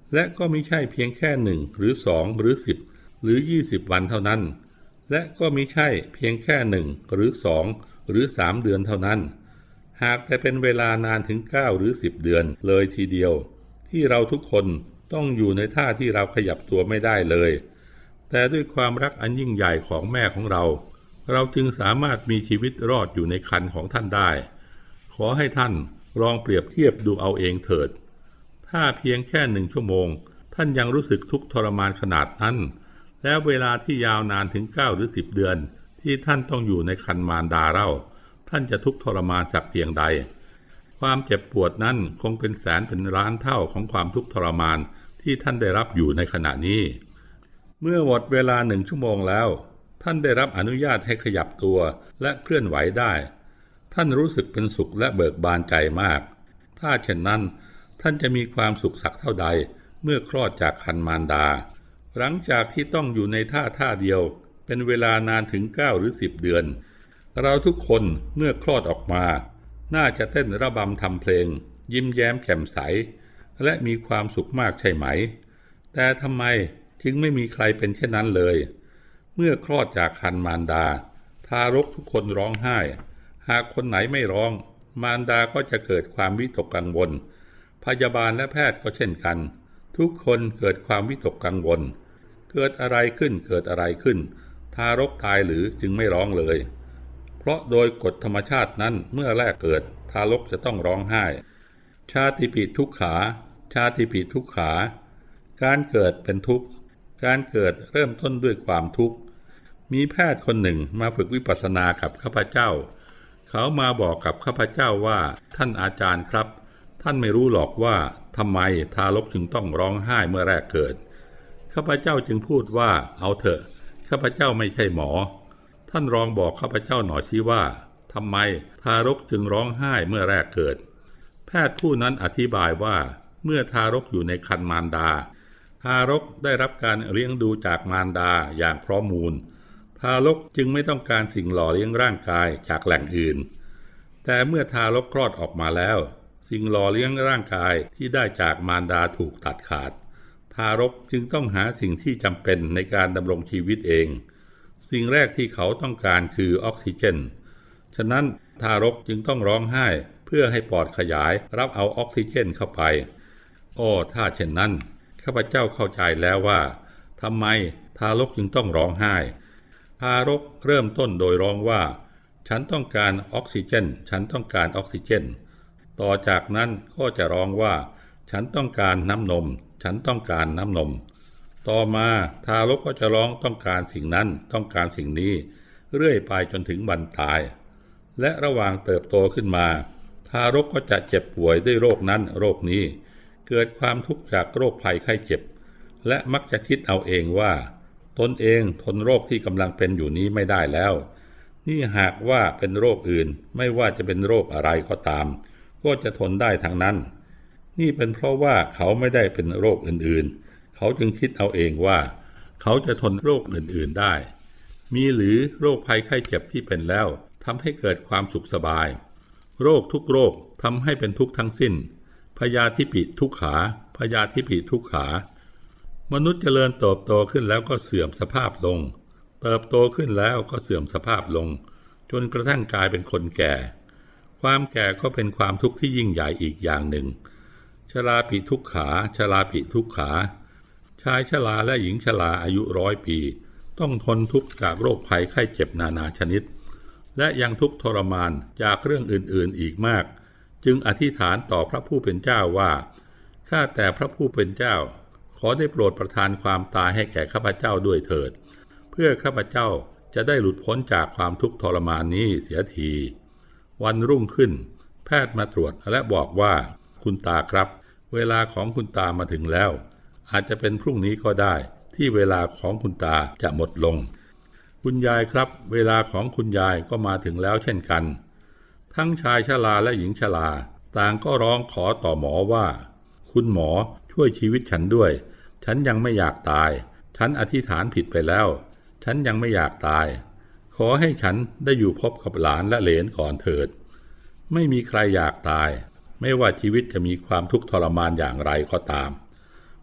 และก็มิใช่เพียงแค่หนึ่งหรือสองหรือสิบหรือยี่สิบวันเท่านั้นและก็มิใช่เพียงแค่หนึ่งหรือสองหรือสามเดือนเท่านั้นหากแต่เป็นเวลานานถึงเก้าหรือสิบเดือนเลยทีเดียวที่เราทุกคนต้องอยู่ในท่าที่เราขยับตัวไม่ได้เลยแต่ด้วยความรักอันยิ่งใหญ่ของแม่ของเราเราจึงสามารถมีชีวิตรอดอยู่ในครรภ์ของท่านได้ขอให้ท่านลองเปรียบเทียบดูเอาเองเถิดถ้าเพียงแค่หนึ่งชั่วโมงท่านยังรู้สึกทุกข์ทรมานขนาดนั้นแล้วเวลาที่ยาวนานถึงเก้าหรือสิบเดือนที่ท่านต้องอยู่ในครรภ์มารดาเราท่านจะทุกข์ทรมานสักเพียงใดความเจ็บปวดนั้นคงเป็นแสนเป็นล้านเท่าของความทุกข์ทรมานที่ท่านได้รับอยู่ในขณะนี้เมื่อหมดเวลาหนึ่งชั่วโมงแล้วท่านได้รับอนุญาตให้ขยับตัวและเคลื่อนไหวได้ท่านรู้สึกเป็นสุขและเบิกบานใจมากถ้าเช่นนั้นท่านจะมีความสุขสักเท่าใดเมื่อคลอดจากครรภ์มารดาหลังจากที่ต้องอยู่ในท่าท่าเดียวเป็นเวลานานถึงเก้าหรือสิบเดือนเราทุกคนเมื่อคลอดออกมาน่าจะเต้นระบำทำเพลงยิ้มแย้มแจ่มใสและมีความสุขมากใช่ไหมแต่ทำไมจึงไม่มีใครเป็นเช่นนั้นเลยเมื่อคลอดจากครรภ์มารดาทารกทุกคนร้องไห้หากคนไหนไม่ร้องมารดาก็จะเกิดความวิตกกังวลพยาบาลและแพทย์ก็เช่นกันทุกคนเกิดความวิตกกังวลเกิดอะไรขึ้นเกิดอะไรขึ้นทารกตายหรือจึงไม่ร้องเลยเพราะโดยกฎธรรมชาตินั้นเมื่อแรกเกิดทารกจะต้องร้องไห้ชาติปิทุกขาชาติปิทุกขาการเกิดเป็นทุกข์การเกิดเริ่มต้นด้วยความทุกข์มีแพทย์คนหนึ่งมาฝึกวิปัสสนากับข้าพเจ้าเขามาบอกกับข้าพเจ้าว่าท่านอาจารย์ครับท่านไม่รู้หรอกว่าทำไมทารกจึงต้องร้องไห้เมื่อแรกเกิดข้าพเจ้าจึงพูดว่าเอาเถอะข้าพเจ้าไม่ใช่หมอท่านลองบอกข้าพเจ้าหน่อยสิว่าทำไมทารกจึงร้องไห้เมื่อแรกเกิดแพทย์ผู้นั้นอธิบายว่าเมื่อทารกอยู่ในครรภ์มารดาทารกได้รับการเลี้ยงดูจากมารดาอย่างพร้อมมูลทารกจึงไม่ต้องการสิ่งหล่อเลี้ยงร่างกายจากแหล่งอื่นแต่เมื่อทารกคลอดออกมาแล้วสิ่งหล่อเลี้ยงร่างกายที่ได้จากมารดาถูกตัดขาดทารกจึงต้องหาสิ่งที่จำเป็นในการดำรงชีวิตเองสิ่งแรกที่เขาต้องการคือออกซิเจนฉะนั้นทารกจึงต้องร้องไห้เพื่อให้ปอดขยายรับเอาออกซิเจนเข้าไปอ้อถ้าเช่นนั้นข้าพเจ้าเข้าใจแล้วว่าทำไมทารกจึงต้องร้องไห้ทารกเริ่มต้นโดยร้องว่าฉันต้องการออกซิเจนฉันต้องการออกซิเจนต่อจากนั้นก็จะร้องว่าฉันต้องการน้ำนมฉันต้องการน้ำนมต่อมาทารกก็จะร้องต้องการสิ่งนั้นต้องการสิ่งนี้เรื่อยไปจนถึงวันตายและระหว่างเติบโตขึ้นมาทารกก็จะเจ็บป่วยด้วยโรคนั้นโรคนี้เกิดความทุกข์จากโรคภัยไข้เจ็บและมักจะคิดเอาเองว่าตนเองทนโรคที่กำลังเป็นอยู่นี้ไม่ได้แล้วนี่หากว่าเป็นโรคอื่นไม่ว่าจะเป็นโรคอะไรก็ตามก็จะทนได้ทั้งนั้นนี่เป็นเพราะว่าเขาไม่ได้เป็นโรคอื่นๆเขาจึงคิดเอาเองว่าเขาจะทนโรคอื่นๆได้มีหรือโรคภัยไข้เจ็บที่เป็นแล้วทำให้เกิดความสุขสบายโรคทุกโรคทำให้เป็นทุกข์ทั้งสิ้นพยาธิปิทุกขาพยาธิปิทุกขามนุษย์เจริญเติบโตขึ้นแล้วก็เสื่อมสภาพลงเติบโตขึ้นแล้วก็เสื่อมสภาพลงจนกระทั่งกลายเป็นคนแก่ความแก่ก็เป็นความทุกข์ที่ยิ่งใหญ่อีกอย่างหนึ่งชราปิทุกขาชราปิทุกขาชายชราและหญิงชราอายุร้อยปีต้องทนทุกข์จากโรคภัยไข้เจ็บนานาชนิดและยังทุกข์ทรมานจากเรื่องอื่นๆอีกมากจึงอธิษฐานต่อพระผู้เป็นเจ้าว่าข้าแต่พระผู้เป็นเจ้าขอได้โปรดประทานความตายให้แก่ข้าพเจ้าด้วยเถิดเพื่อข้าพเจ้าจะได้หลุดพ้นจากความทุกข์ทรมานนี้เสียทีวันรุ่งขึ้นแพทย์มาตรวจและบอกว่าคุณตาครับเวลาของคุณตามาถึงแล้วอาจจะเป็นพรุ่งนี้ก็ได้ที่เวลาของคุณตาจะหมดลงคุณยายครับเวลาของคุณยายก็มาถึงแล้วเช่นกันทั้งชายชราและหญิงชราต่างก็ร้องขอต่อหมอว่าคุณหมอช่วยชีวิตฉันด้วยฉันยังไม่อยากตายฉันอธิษฐานผิดไปแล้วฉันยังไม่อยากตายขอให้ฉันได้อยู่พบกับหลานและเหลนก่อนเถิดไม่มีใครอยากตายไม่ว่าชีวิตจะมีความทุกข์ทรมานอย่างไรก็ตาม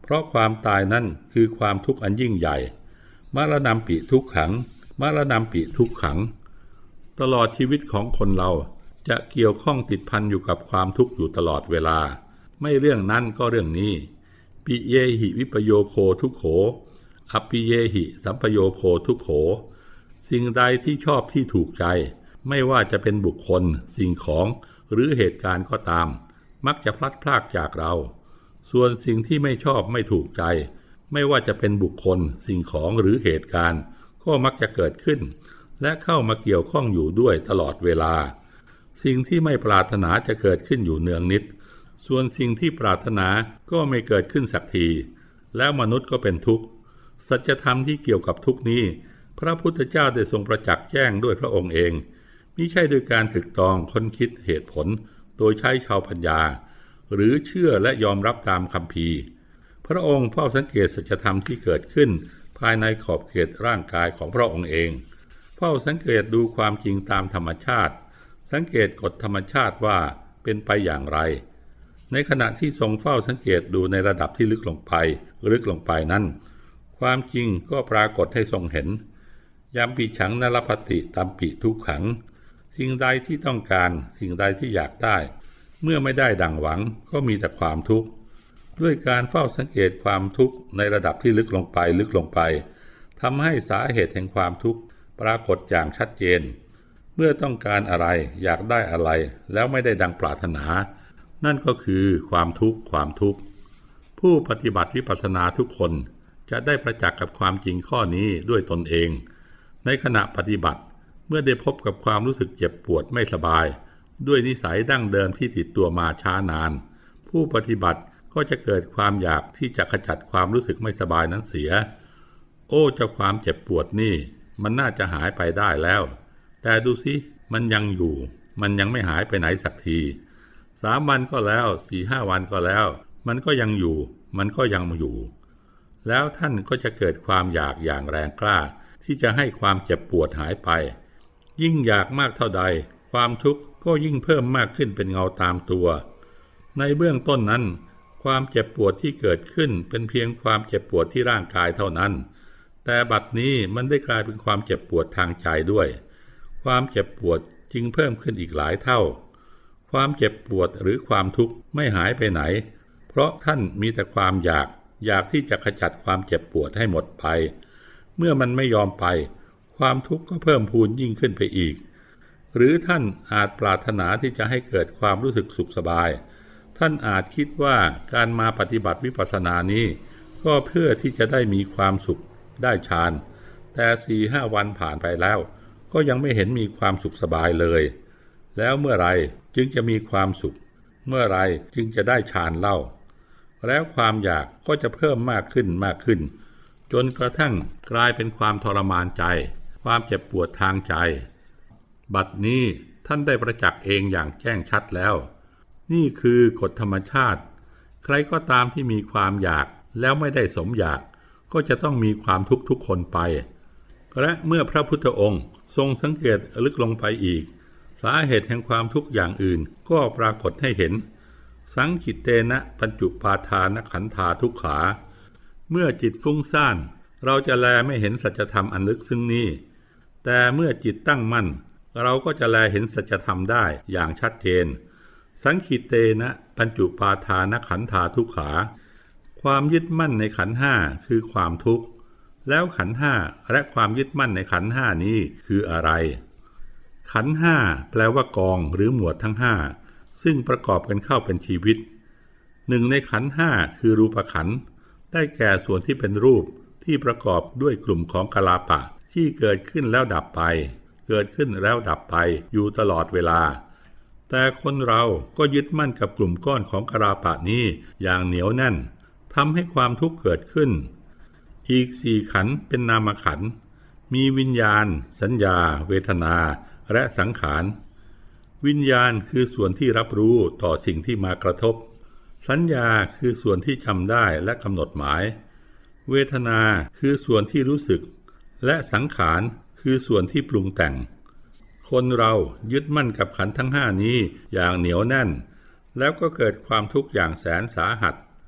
เพราะความตายนั่นคือความทุกข์อันยิ่งใหญ่มรณัมปิทุกขังมรณัมปิทุกขังตลอดชีวิตของคนเราจะเกี่ยวข้องติดพันอยู่กับความทุกข์อยู่ตลอดเวลาไม่เรื่องนั้นก็เรื่องนี้ปิเยหิวิปโยโคทุกโขอปิเยหิสัมปโยโคทุกโขสิ่งใดที่ชอบที่ถูกใจไม่ว่าจะเป็นบุคคลสิ่งของหรือเหตุการณ์ก็ตามมักจะพลัดพรากจากเราส่วนสิ่งที่ไม่ชอบไม่ถูกใจไม่ว่าจะเป็นบุคคลสิ่งของหรือเหตุการณ์ก็มักจะเกิดขึ้นและเข้ามาเกี่ยวข้องอยู่ด้วยตลอดเวลาสิ่งที่ไม่ปรารถนาจะเกิดขึ้นอยู่เนืองนิดส่วนสิ่งที่ปรารถนาก็ไม่เกิดขึ้นสักทีแล้วมนุษย์ก็เป็นทุกข์สัจธรรมที่เกี่ยวกับทุกข์นี้พระพุทธเจ้าได้ทรงประจักษ์แจ้งด้วยพระองค์เองมิใช่โดยการถึกตองค้นคิดเหตุผลโดยใช้ชาวปัญญาหรือเชื่อและยอมรับตามคัมภีร์พระองค์เฝ้าสังเกตสัจธรรมที่เกิดขึ้นภายในขอบเขตร่างกายของพระองค์เองเฝ้าสังเกตดูความจริงตามธรรมชาติสังเกตกฎธรรมชาติว่าเป็นไปอย่างไรในขณะที่ทรงเฝ้าสังเกตดูในระดับที่ลึกลงไปลึกลงไปนั้นความจริงก็ปรากฏให้ทรงเห็นยามปิฉังนรพติตัมปิทุกขังสิ่งใดที่ต้องการสิ่งใดที่อยากได้เมื่อไม่ได้ดังหวังก็มีแต่ความทุกข์ด้วยการเฝ้าสังเกตความทุกข์ในระดับที่ลึกลงไปลึกลงไปทำให้สาเหตุแห่งความทุกข์ปรากฏอย่างชัดเจนเมื่อต้องการอะไรอยากได้อะไรแล้วไม่ได้ดังปรารถนานั่นก็คือความทุกข์ความทุกข์ผู้ปฏิบัติวิปัสสนาทุกคนจะได้ประจักษ์กับความจริงข้อนี้ด้วยตนเองในขณะปฏิบัติเมื่อได้พบกับความรู้สึกเจ็บปวดไม่สบายด้วยนิสัยดั้งเดิมที่ติดตัวมาช้านานผู้ปฏิบัติก็จะเกิดความอยากที่จะขจัดความรู้สึกไม่สบายนั้นเสียโอ้เจ้าความเจ็บปวดนี่มันน่าจะหายไปได้แล้วแต่ดูสิมันยังอยู่มันยังไม่หายไปไหนสักทีสามวันก็แล้วสี่ห้าวันก็แล้วมันก็ยังอยู่มันก็ยังอยู่แล้วท่านก็จะเกิดความอยากอย่างแรงกล้าที่จะให้ความเจ็บปวดหายไปยิ่งอยากมากเท่าใดความทุกข์ก็ยิ่งเพิ่มมากขึ้นเป็นเงาตามตัวในเบื้องต้นนั้นความเจ็บปวดที่เกิดขึ้นเป็นเพียงความเจ็บปวดที่ร่างกายเท่านั้นแต่บัดนี้มันได้กลายเป็นความเจ็บปวดทางใจด้วยความเจ็บปวดจึงเพิ่มขึ้นอีกหลายเท่าความเจ็บปวดหรือความทุกข์ไม่หายไปไหนเพราะท่านมีแต่ความอยากอยากที่จะขจัดความเจ็บปวดให้หมดไปเมื่อมันไม่ยอมไปความทุกข์ก็เพิ่มพูนยิ่งขึ้นไปอีกหรือท่านอาจปรารถนาที่จะให้เกิดความรู้สึกสุขสบายท่านอาจคิดว่าการมาปฏิบัติวิปัสสนานี้ก็เพื่อที่จะได้มีความสุขได้ฌานแต่สี่ห้าวันผ่านไปแล้วก็ยังไม่เห็นมีความสุขสบายเลยแล้วเมื่อไรจึงจะมีความสุขเมื่อไรจึงจะได้ฌานเล่าแล้วความอยากก็จะเพิ่มมากขึ้นมากขึ้นจนกระทั่งกลายเป็นความทรมานใจความเจ็บปวดทางใจบัดนี้ท่านได้ประจักษ์เองอย่างแจ้งชัดแล้วนี่คือกฎธรรมชาติใครก็ตามที่มีความอยากแล้วไม่ได้สมอยากก็จะต้องมีความทุกข์ทุกคนไปและเมื่อพระพุทธองค์ทรงสังเกตลึกลงไปอีกสาเหตุแห่งความทุกข์อย่างอื่นก็ปรากฏให้เห็นสังขิตเตนะปัญจุปาทานขันธาทุกขาเมื่อจิตฟุ้งซ่านเราจะแลไม่เห็นสัจธรรมอันลึกซึ้งนี้แต่เมื่อจิตตั้งมั่นเราก็จะแลเห็นสัจธรรมได้อย่างชัดเจนสังขิตเตนะปัญจุปาทานขันธาทุกขาความยึดมั่นในขันธ์ห้าคือความทุกข์แล้วขันธ์ห้าและความยึดมั่นในขันธ์ห้านี้คืออะไรขันธ์ห้าแปลว่ากองหรือหมวดทั้งห้าซึ่งประกอบกันเข้าเป็นชีวิตหนึ่งในขันธ์ห้าคือรูปขันธ์ได้แก่ส่วนที่เป็นรูปที่ประกอบด้วยกลุ่มของกลาปะที่เกิดขึ้นแล้วดับไปเกิดขึ้นแล้วดับไปอยู่ตลอดเวลาแต่คนเราก็ยึดมั่นกับกลุ่มก้อนของกลาปะนี้อย่างเหนียวแน่นทำให้ความทุกข์เกิดขึ้นอีกสี่ขันธ์เป็นนามขันธ์มีวิญญาณสัญญาเวทนาและสังขารวิญญาณคือส่วนที่รับรู้ต่อสิ่งที่มากระทบสัญญาคือส่วนที่จำได้และกำหนดหมายเวทนาคือส่วนที่รู้สึกและสังขารคือส่วนที่ปรุงแต่งคนเรายึดมั่นกับขันธ์ทั้งห้านี้อย่างเหนียวแน่นแล้วก็เกิดความทุกข์อย่างแสนสาหัส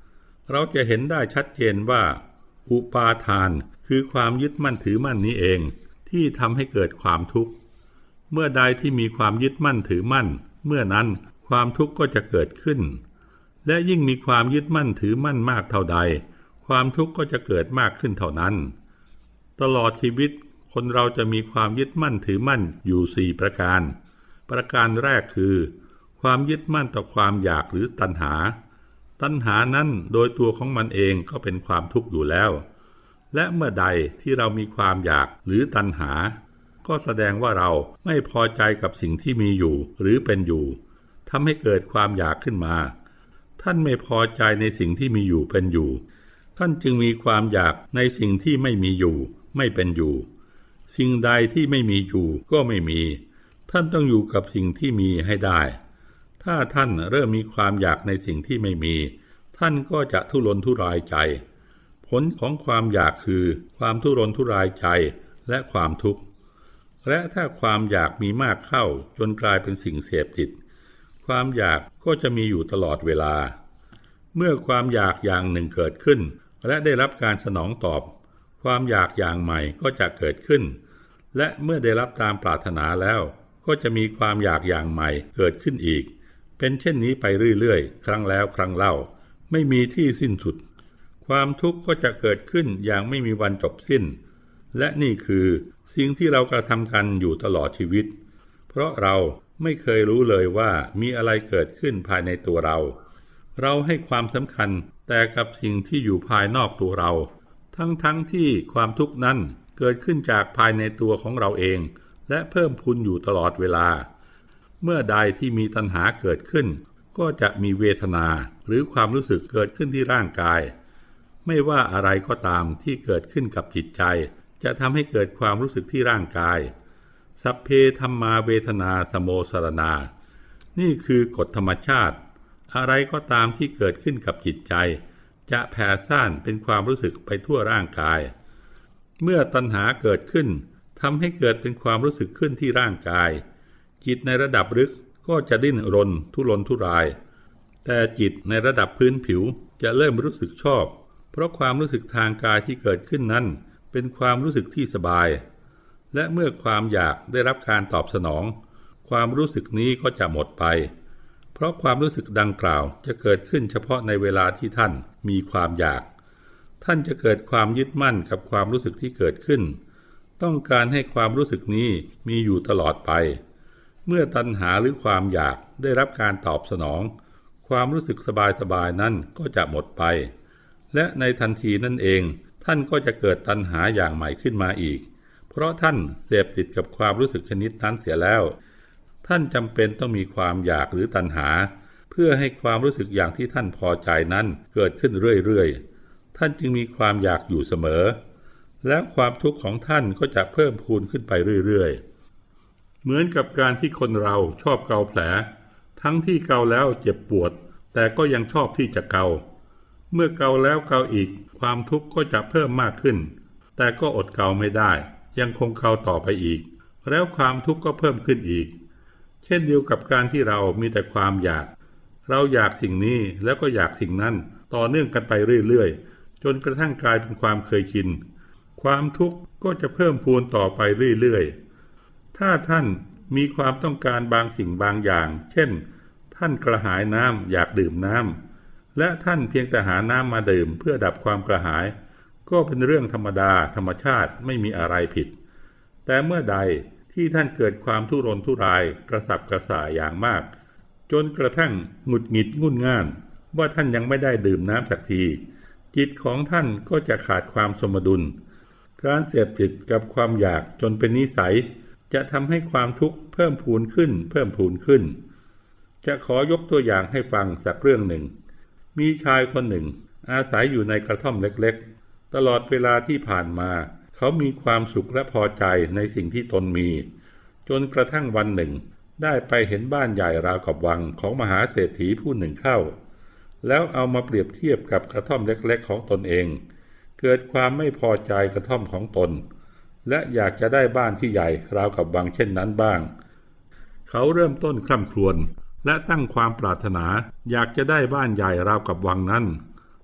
เราจะเห็นได้ชัดเจนว่าอุปาทานคือความยึดมั่นถือมั่นนี้เองที่ทำให้เกิดความทุกข์เมื่อใดที่มีความยึดมั่นถือมั่นเมื่อนั้นความทุกข์ก็จะเกิดขึ้นและยิ่งมีความยึดมั่นถือมั่นมากเท่าใดความทุกข์ก็จะเกิดมากขึ้นเท่านั้นตลอดชีวิตคนเราจะมีความยึดมั่นถือมั่นอยู่สี่ประการประการแรกคือความยึดมั่นต่อความอยากหรือตัณหาตัณหานั้นโดยตัวของมันเองก็เป็นความทุกข์อยู่แล้วและเมื่อใดที่เรามีความอยากหรือตัณหาก็แสดงว่าเราไม่พอใจกับสิ่งที่มีอยู่หรือเป็นอยู่ทำให้เกิดความอยากขึ้นมาท่านไม่พอใจในสิ่งที่มีอยู่เป็นอยู่ท่านจึงมีความอยากในสิ่งที่ไม่มีอยู่ไม่เป็นอยู่สิ่งใดที่ไม่มีอยู่ก็ไม่มีท่านต้องอยู่กับสิ่งที่มีให้ได้ถ้าท่านเริ่มมีความอยากในสิ่งที่ไม่มีท่านก็จะทุรนทุรายใจผลของความอยากคือความทุรนทุรายใจและความทุกข์และถ้าความอยากมีมากเข้าจนกลายเป็นสิ่งเสพติดความอยากก็จะมีอยู่ตลอดเวลาเมื่อความอยากอย่างหนึ่งเกิดขึ้นและได้รับการสนองตอบความอยากอย่างใหม่ก็จะเกิดขึ้นและเมื่อได้รับตามปรารถนาแล้วก็จะมีความอยากอย่างใหม่เกิดขึ้นอีกเป็นเช่นนี้ไปเรื่อยๆครั้งแล้วครั้งเล่าไม่มีที่สิ้นสุดความทุกข์ก็จะเกิดขึ้นอย่างไม่มีวันจบสิ้นและนี่คือสิ่งที่เรากระทำกันอยู่ตลอดชีวิตเพราะเราไม่เคยรู้เลยว่ามีอะไรเกิดขึ้นภายในตัวเราเราให้ความสำคัญแต่กับสิ่งที่อยู่ภายนอกตัวเราทั้งๆ ท, ที่ความทุกข์นั้นเกิดขึ้นจากภายในตัวของเราเองและเพิ่มพูนอยู่ตลอดเวลาเมื่อใดที่มีตัณหาเกิดขึ้นก็จะมีเวทนาหรือความรู้สึกเกิดขึ้นที่ร่างกายไม่ว่าอะไรก็ตามที่เกิดขึ้นกับจิตใจจะทำให้เกิดความรู้สึกที่ร่างกายสัพเพธัมมาเวทนาสโมสรณานี่คือกฎธรรมชาติอะไรก็ตามที่เกิดขึ้นกับจิตใจจะแผ่ซ่านเป็นความรู้สึกไปทั่วร่างกายเมื่อตัณหาเกิดขึ้นทำให้เกิดเป็นความรู้สึกขึ้นที่ร่างกายจิตในระดับลึกก็จะดิ้นรนทุรนทุรายแต่จิตในระดับพื้นผิวจะเริ่มรู้สึกชอบเพราะความรู้สึกทางกายที่เกิดขึ้นนั้นเป็นความรู้สึกที่สบายและเมื่อความอยากได้รับการตอบสนองความรู้สึกนี้ก็จะหมดไปเพราะความรู้สึกดังกล่าวจะเกิดขึ้นเฉพาะในเวลาที่ท่านมีความอยากท่านจะเกิดความยึดมั่นกับความรู้สึกที่เกิดขึ้นต้องการให้ความรู้สึกนี้มีอยู่ตลอดไปเมื่อตัณหาหรือความอยากได้รับการตอบสนองความรู้สึกสบายๆนั้นก็จะหมดไปและในทันทีนั่นเองท่านก็จะเกิดตัณหาอย่างใหม่ขึ้นมาอีกเพราะท่านเสพติดกับความรู้สึกชนิดนั้นเสียแล้วท่านจำเป็นต้องมีความอยากหรือตัณหาเพื่อให้ความรู้สึกอย่างที่ท่านพอใจนั้นเกิดขึ้นเรื่อยๆท่านจึงมีความอยากอยู่เสมอและความทุกข์ของท่านก็จะเพิ่มพูนขึ้นไปเรื่อยๆเหมือนกับการที่คนเราชอบเกาแผลทั้งที่เกาแล้วเจ็บปวดแต่ก็ยังชอบที่จะเกาเมื่อเกาแล้วเกาอีกความทุกข์ก็จะเพิ่มมากขึ้นแต่ก็อดเกาไม่ได้ยังคงเกาต่อไปอีกแล้วความทุกข์ก็เพิ่มขึ้นอีกเช่นเดียวกับการที่เรามีแต่ความอยากเราอยากสิ่งนี้แล้วก็อยากสิ่งนั้นต่อเนื่องกันไปเรื่อยๆจนกระทั่งกลายเป็นความเคยชินความทุกข์ก็จะเพิ่มพูนต่อไปเรื่อยๆถ้าท่านมีความต้องการบางสิ่งบางอย่างเช่นท่านกระหายน้ำอยากดื่มน้ำและท่านเพียงแต่หาน้ำมาดื่มเพื่อดับความกระหายก็เป็นเรื่องธรรมดาธรรมชาติไม่มีอะไรผิดแต่เมื่อใดที่ท่านเกิดความทุรนทุรายกระสับกระส่ายอย่างมากจนกระทั่งหงุดหงิดงุ่นง่านว่าท่านยังไม่ได้ดื่มน้ำสักทีจิตของท่านก็จะขาดความสมดุลการเสพติดกับความอยากจนเป็นนิสัยจะทำให้ความทุกข์เพิ่มพูนขึ้นเพิ่มพูนขึ้นจะขอยกตัวอย่างให้ฟังสักเรื่องหนึ่งมีชายคนหนึ่งอาศัยอยู่ในกระท่อมเล็กๆตลอดเวลาที่ผ่านมาเขามีความสุขและพอใจในสิ่งที่ตนมีจนกระทั่งวันหนึ่งได้ไปเห็นบ้านใหญ่ราวกับวังของมหาเศรษฐีผู้หนึ่งเข้าแล้วเอามาเปรียบเทียบกับกระท่อมเล็กๆของตนเองเกิดความไม่พอใจกระท่อมของตนและอยากจะได้บ้านที่ใหญ่ราวกับวังเช่นนั้นบ้างเขาเริ่มต้นคร่ำครวญและตั้งความปรารถนาอยากจะได้บ้านใหญ่ราวกับวังนั้น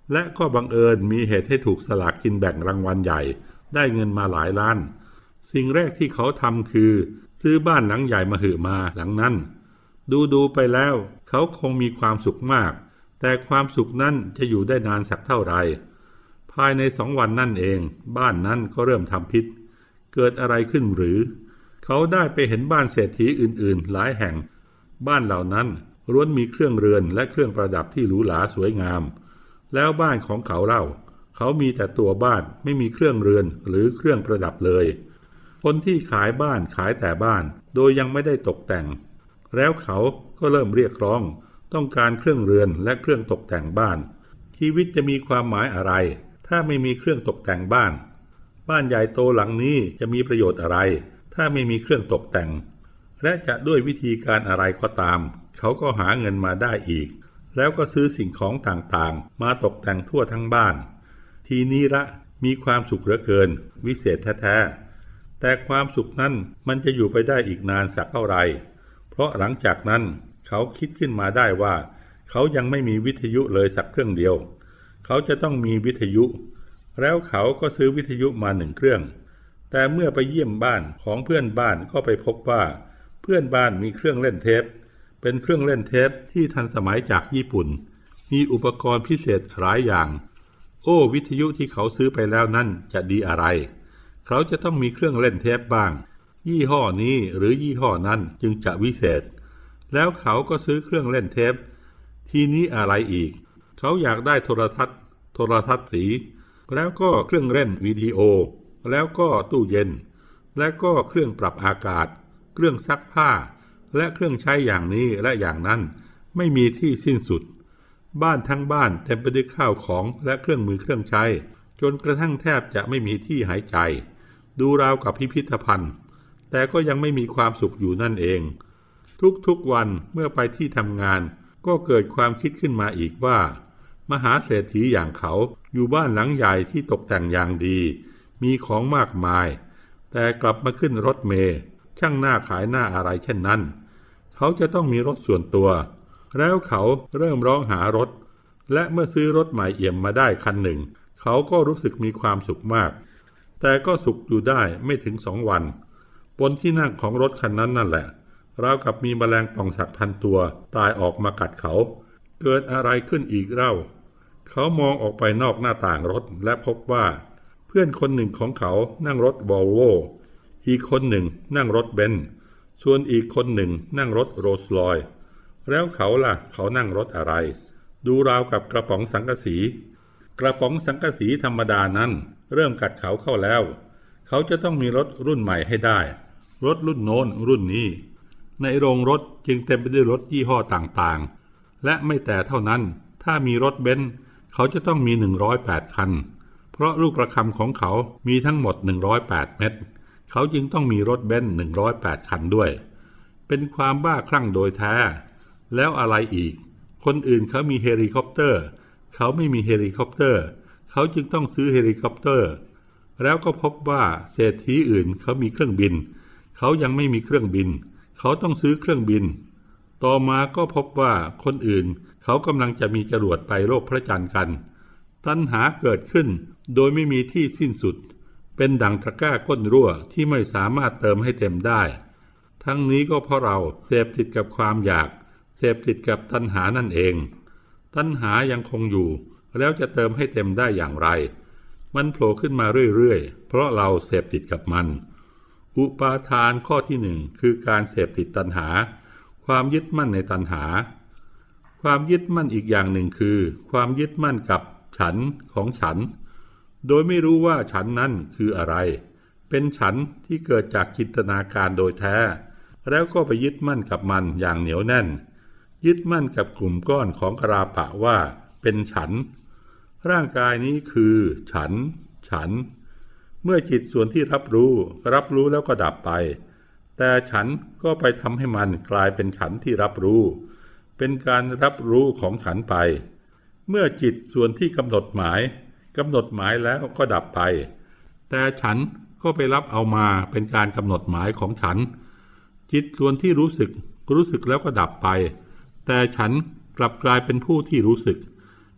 และก็บังเอิญมีเหตุให้ถูกสลากกินแบ่งรางวัลใหญ่ได้เงินมาหลายล้านสิ่งแรกที่เขาทำคือซื้อบ้านหลังใหญ่มาหือมาหลังนั้นดูดูไปแล้วเขาคงมีความสุขมากแต่ความสุขนั้นจะอยู่ได้นานสักเท่าไหร่ภายในสองวันนั่นเองบ้านนั้นก็เริ่มทำพิษเกิดอะไรขึ้นหรือเขาได้ไปเห็นบ้านเศรษฐีอื่นๆหลายแห่งบ้านเหล่านั้นล้วนมีเครื่องเรือนและเครื่องประดับที่หรูหราสวยงามแล้วบ้านของเขาเล่าเขามีแต่ตัวบ้านไม่มีเครื่องเรือนหรือเครื่องประดับเลยคนที่ขายบ้านขายแต่บ้านโดยยังไม่ได้ตกแต่งแล้วเขาก็เริ่มเรียกร้องต้องการเครื่องเรือนและเครื่องตกแต่งบ้านชีวิตจะมีความหมายอะไรถ้าไม่มีเครื่องตกแต่งบ้านบ้านใหญ่โตหลังนี้จะมีประโยชน์อะไรถ้าไม่มีเครื่องตกแต่งและจะด้วยวิธีการอะไรก็ตามเขาก็หาเงินมาได้อีกแล้วก็ซื้อสิ่งของต่างๆมาตกแต่งทั่วทั้งบ้านทีนี้ละมีความสุขเหลือเกินวิเศษแท้ๆแต่ความสุขนั้นมันจะอยู่ไปได้อีกนานสักเท่าไหร่เพราะหลังจากนั้นเขาคิดขึ้นมาได้ว่าเขายังไม่มีวิทยุเลยสักเครื่องเดียวเขาจะต้องมีวิทยุแล้วเขาก็ซื้อวิทยุมาหนึ่งเครื่องแต่เมื่อไปเยี่ยมบ้านของเพื่อนบ้านก็ไปพบว่าเพื่อนบ้านมีเครื่องเล่นเทปเป็นเครื่องเล่นเทปที่ทันสมัยจากญี่ปุ่นมีอุปกรณ์พิเศษหลายอย่างโอ้วิทยุที่เขาซื้อไปแล้วนั่นจะดีอะไรเขาจะต้องมีเครื่องเล่นเทปบ้างยี่ห้อนี้หรือยี่ห้อนั้นจึงจะวิเศษแล้วเขาก็ซื้อเครื่องเล่นเทปทีนี้อะไรอีกเขาอยากได้โทรทัศน์โทรทัศน์สีแล้วก็เครื่องเล่นวิดีโอแล้วก็ตู้เย็นและก็เครื่องปรับอากาศเครื่องซักผ้าและเครื่องใช้อย่างนี้และอย่างนั้นไม่มีที่สิ้นสุดบ้านทั้งบ้านเต็มไปด้วยข้าวของและเครื่องมือเครื่องใช้จนกระทั่งแทบจะไม่มีที่หายใจดูราวกับพิพิธภัณฑ์แต่ก็ยังไม่มีความสุขอยู่นั่นเองทุกๆวันเมื่อไปที่ทำงานก็เกิดความคิดขึ้นมาอีกว่ามหาเศรษฐีอย่างเขาอยู่บ้านหลังใหญ่ที่ตกแต่งอย่างดีมีของมากมายแต่กลับมาขึ้นรถเมล์ช่างหน้าขายหน้าอะไรเช่นนั้นเขาจะต้องมีรถส่วนตัวแล้วเขาเริ่มร้องหารถและเมื่อซื้อรถใหม่เอี่ยมมาได้คันหนึ่งเขาก็รู้สึกมีความสุขมากแต่ก็สุขอยู่ได้ไม่ถึงสองวันบนที่นั่งของรถคันนั้นนั่นแหละราวกับมีแมลงป่องสักพันตัวตายออกมากัดเขาเกิดอะไรขึ้นอีกเล่าเขามองออกไปนอกหน้าต่างรถและพบว่าเพื่อนคนหนึ่งของเขานั่งรถวอลโวอีกคนหนึ่งนั่งรถเบนซ์ส่วนอีกคนหนึ่งนั่งรถโรลส์รอยซ์แล้วเขาล่ะเขานั่งรถอะไรดูราวกับกระป๋องสังกะสีกระป๋องสังกะสีธรรมดานั้นเริ่มกัดเขาเข้าแล้วเขาจะต้องมีรถรุ่นใหม่ให้ได้รถรุ่นโน้นรุ่นนี้ในโรงรถจึงเต็มไปด้วยรถยี่ห้อต่างๆและไม่แต่เท่านั้นถ้ามีรถเบนซ์เขาจะต้องมีหนึ่งร้อยแปดคันเพราะลูกประคำของเขามีทั้งหมดหนึ่งร้อยแปดเม็ดเขาจึงต้องมีรถเบนซ์หนึ่งร้อยแปดคันด้วยเป็นความบ้าคลั่งโดยแท้แล้วอะไรอีกคนอื่นเขามีเฮลิคอปเตอร์เขาไม่มีเฮลิคอปเตอร์เขาจึงต้องซื้อเฮลิคอปเตอร์แล้วก็พบว่าเศรษฐีอื่นเขามีเครื่องบินเขายังไม่มีเครื่องบินเขาต้องซื้อเครื่องบินต่อมาก็พบว่าคนอื่นเขากำลังจะมีจรวดไปโลกพระจันทร์กันตัณหาเกิดขึ้นโดยไม่มีที่สิ้นสุดเป็นดั่งตะกร้าก้นรั่วที่ไม่สามารถเติมให้เต็มได้ทั้งนี้ก็เพราะเราเสพติดกับความอยากเสพติดกับตัณหานั่นเองตัณหายังคงอยู่แล้วจะเติมให้เต็มได้อย่างไรมันโผล่ขึ้นมาเรื่อยๆเพราะเราเสพติดกับมันอุปาทานข้อที่หนึ่งคือการเสพติดตัณหาความยึดมั่นในตัณหาความยึดมั่นอีกอย่างหนึ่งคือความยึดมั่นกับฉันของฉันโดยไม่รู้ว่าฉันนั้นคืออะไรเป็นฉันที่เกิดจากจินตนาการโดยแท้แล้วก็ไปยึดมั่นกับมันอย่างเหนียวแน่นยึดมั่นกับกลุ่มก้อนของกราปะว่าเป็นฉันร่างกายนี้คือฉันฉันเมื่อจิตส่วนที่รับรู้รับรู้แล้วก็ดับไปแต่ฉันก็ไปทำให้มันกลายเป็นฉันที่รับรู้เป็นการรับรู้ของฉันไปเมื่อจิตส่วนที่กำหนดหมายกำหนดหมายแล้วก็ดับไปแต่ฉันก็ไปรับเอามาเป็นการกำหนดหมายของฉันจิตส่วนที่รู้สึกรู้สึกแล้วก็ดับไปแต่ฉันกลับกลายเป็นผู้ที่รู้สึก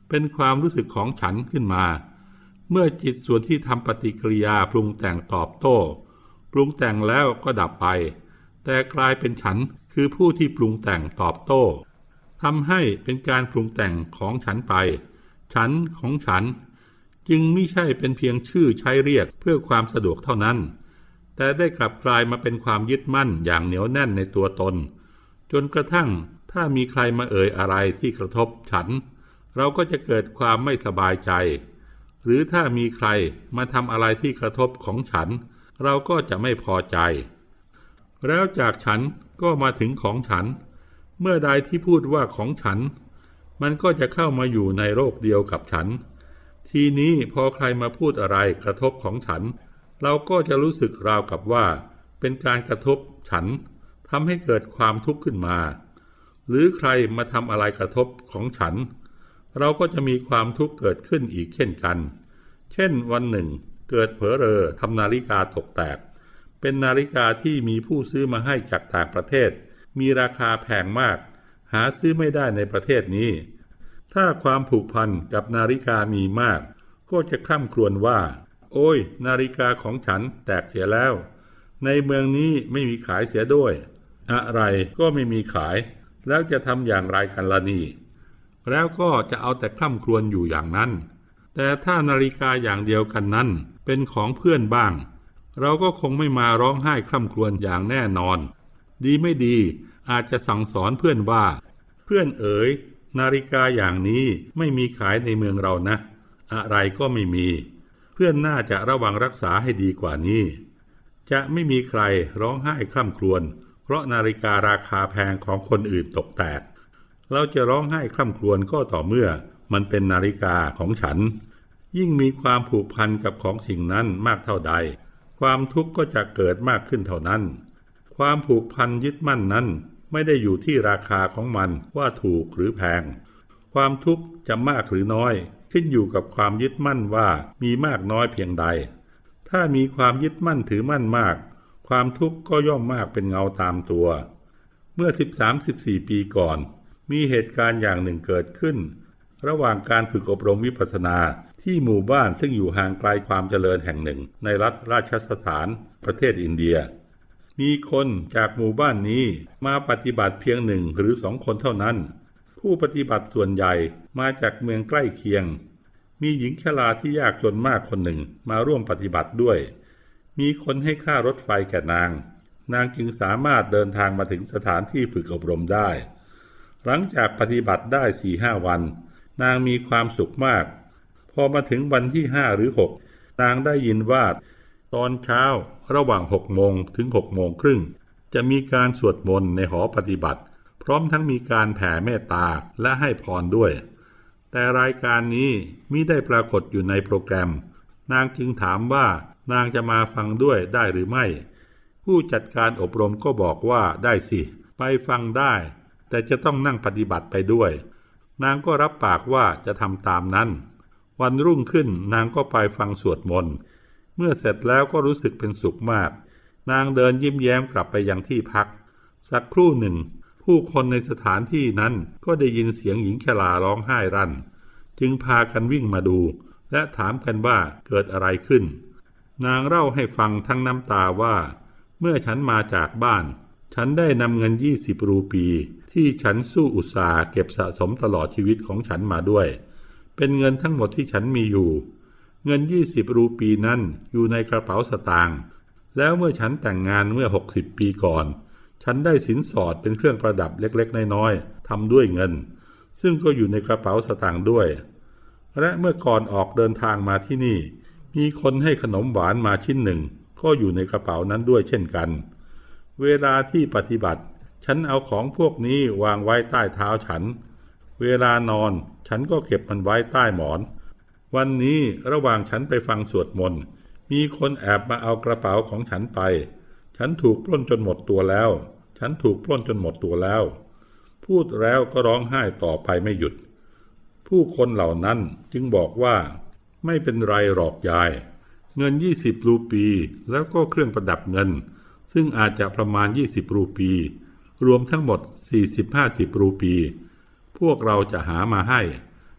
เป็นความรู้สึกของฉันขึ้นมาเมื่อจิตส่วนที่ทำปฏิกิริยาปรุงแต่งตอบโต้ปรุงแต่งแล้วก็ดับไปแต่กลายเป็นฉันคือผู้ที่ปรุงแต่งตอบโต้ทำให้เป็นการปรุงแต่งของฉันไปฉันของฉันจึงไม่ใช่เป็นเพียงชื่อใช้เรียกเพื่อความสะดวกเท่านั้นแต่ได้กลับกลายมาเป็นความยึดมั่นอย่างเหนียวแน่นในตัวตนจนกระทั่งถ้ามีใครมาเอ่ยอะไรที่กระทบฉันเราก็จะเกิดความไม่สบายใจหรือถ้ามีใครมาทำอะไรที่กระทบของฉันเราก็จะไม่พอใจแล้วจากฉันก็มาถึงของฉันเมื่อใดที่พูดว่าของฉันมันก็จะเข้ามาอยู่ในโลกเดียวกับฉันทีนี้พอใครมาพูดอะไรกระทบของฉันเราก็จะรู้สึกราวกับว่าเป็นการกระทบฉันทำให้เกิดความทุกข์ขึ้นมาหรือใครมาทำอะไรกระทบของฉันเราก็จะมีความทุกข์เกิดขึ้นอีกเช่นกันเช่นวันหนึ่งเกิดเผลอเรอทำนาฬิกาตกแตกเป็นนาฬิกาที่มีผู้ซื้อมาให้จากต่างประเทศมีราคาแพงมากหาซื้อไม่ได้ในประเทศนี้ถ้าความผูกพันกับนาฬิกามีมากก็จะคร่ำครวญว่าโอ้ยนาฬิกาของฉันแตกเสียแล้วในเมืองนี้ไม่มีขายเสียด้วยอะไรก็ไม่มีขายแล้วจะทำอย่างไรกันล่ะนี่แล้วก็จะเอาแต่คร่ำครวญอยู่อย่างนั้นแต่ถ้านาฬิกาอย่างเดียวกันนั้นเป็นของเพื่อนบ้างเราก็คงไม่มาร้องไห้คร่ำครวญอย่างแน่นอนดีไม่ดีอาจจะสั่งสอนเพื่อนว่าเพื่อนเอ๋ยนาฬิกาอย่างนี้ไม่มีขายในเมืองเรานะอะไรก็ไม่มีเพื่อนน่าจะระวังรักษาให้ดีกว่านี้จะไม่มีใครร้องไห้คร่ำครวญเพราะนาฬิการาคาแพงของคนอื่นตกแตกเราจะร้องไห้คร่ำครวญก็ต่อเมื่อมันเป็นนาฬิกาของฉันยิ่งมีความผูกพันกับของสิ่งนั้นมากเท่าใดความทุกข์ก็จะเกิดมากขึ้นเท่านั้นความผูกพันยึดมั่นนั้นไม่ได้อยู่ที่ราคาของมันว่าถูกหรือแพงความทุกข์จะมากหรือน้อยขึ้นอยู่กับความยึดมั่นว่ามีมากน้อยเพียงใดถ้ามีความยึดมั่นถือมั่นมากความทุกข์ก็ย่อมมากเป็นเงาตามตัวเมื่อ สิบสาม สิบสี่ ปีก่อนมีเหตุการณ์อย่างหนึ่งเกิดขึ้นระหว่างการฝึกอบรมวิปัสสนาที่หมู่บ้านซึ่งอยู่ห่างไกลความเจริญแห่งหนึ่งในรัฐราชสถานประเทศอินเดียมีคนจากหมู่บ้านนี้มาปฏิบัติเพียงหนึ่งหรือสองคนเท่านั้นผู้ปฏิบัติส่วนใหญ่มาจากเมืองใกล้เคียงมีหญิงชราที่ยากจนมากคนหนึ่งมาร่วมปฏิบัติด้วยมีคนให้ค่ารถไฟแก่นางนางจึงสามารถเดินทางมาถึงสถานที่ฝึกอบรมได้หลังจากปฏิบัติได้ สี่ห้า วันนางมีความสุขมากพอมาถึงวันที่ห้าหรือหกนางได้ยินว่าตอนเช้าระหว่างหกโมงถึงหกโมงครึ่งจะมีการสวดมนต์ในหอปฏิบัติพร้อมทั้งมีการแผ่เมตตาและให้พรด้วยแต่รายการนี้มิได้ปรากฏอยู่ในโปรแกรมนางจึงถามว่านางจะมาฟังด้วยได้หรือไม่ผู้จัดการอบรมก็บอกว่าได้สิไปฟังได้แต่จะต้องนั่งปฏิบัติไปด้วยนางก็รับปากว่าจะทำตามนั้นวันรุ่งขึ้นนางก็ไปฟังสวดมนต์เมื่อเสร็จแล้วก็รู้สึกเป็นสุขมากนางเดินยิ้มแย้มกลับไปยังที่พักสักครู่หนึ่งผู้คนในสถานที่นั้นก็ได้ยินเสียงหญิงชราร้องไห้รั่นจึงพากันวิ่งมาดูและถามกันว่าเกิดอะไรขึ้นนางเล่าให้ฟังทั้งน้ำตาว่าเมื่อฉันมาจากบ้านฉันได้นำเงินยี่สิบรูปีที่ฉันสู้อุตสาห์เก็บสะสมตลอดชีวิตของฉันมาด้วยเป็นเงินทั้งหมดที่ฉันมีอยู่เงินยี่สิบรูปีนั้นอยู่ในกระเป๋าสตางค์แล้วเมื่อฉันแต่งงานเมื่อหกสิบปีก่อนฉันได้สินสอดเป็นเครื่องประดับเล็กๆน้อยๆทำด้วยเงินซึ่งก็อยู่ในกระเป๋าสตางค์ด้วยและเมื่อก่อนออกเดินทางมาที่นี่มีคนให้ขนมหวานมาชิ้นหนึ่งก็อยู่ในกระเป๋านั้นด้วยเช่นกันเวลาที่ปฏิบัติฉันเอาของพวกนี้วางไว้ใต้เท้าฉันเวลานอนฉันก็เก็บมันไว้ใต้หมอนวันนี้ระหว่างฉันไปฟังสวดมนต์มีคนแอบมาเอากระเป๋าของฉันไปฉันถูกปล้นจนหมดตัวแล้วฉันถูกปล้นจนหมดตัวแล้วพูดแล้วก็ร้องไห้ต่อไปไม่หยุดผู้คนเหล่านั้นจึงบอกว่าไม่เป็นไรหรอกยายเงินยี่สิบรูปีแล้วก็เครื่องประดับเงินซึ่งอาจจะประมาณยี่สิบรูปีรวมทั้งหมด สี่สิบห้าสิบ รูปีพวกเราจะหามาให้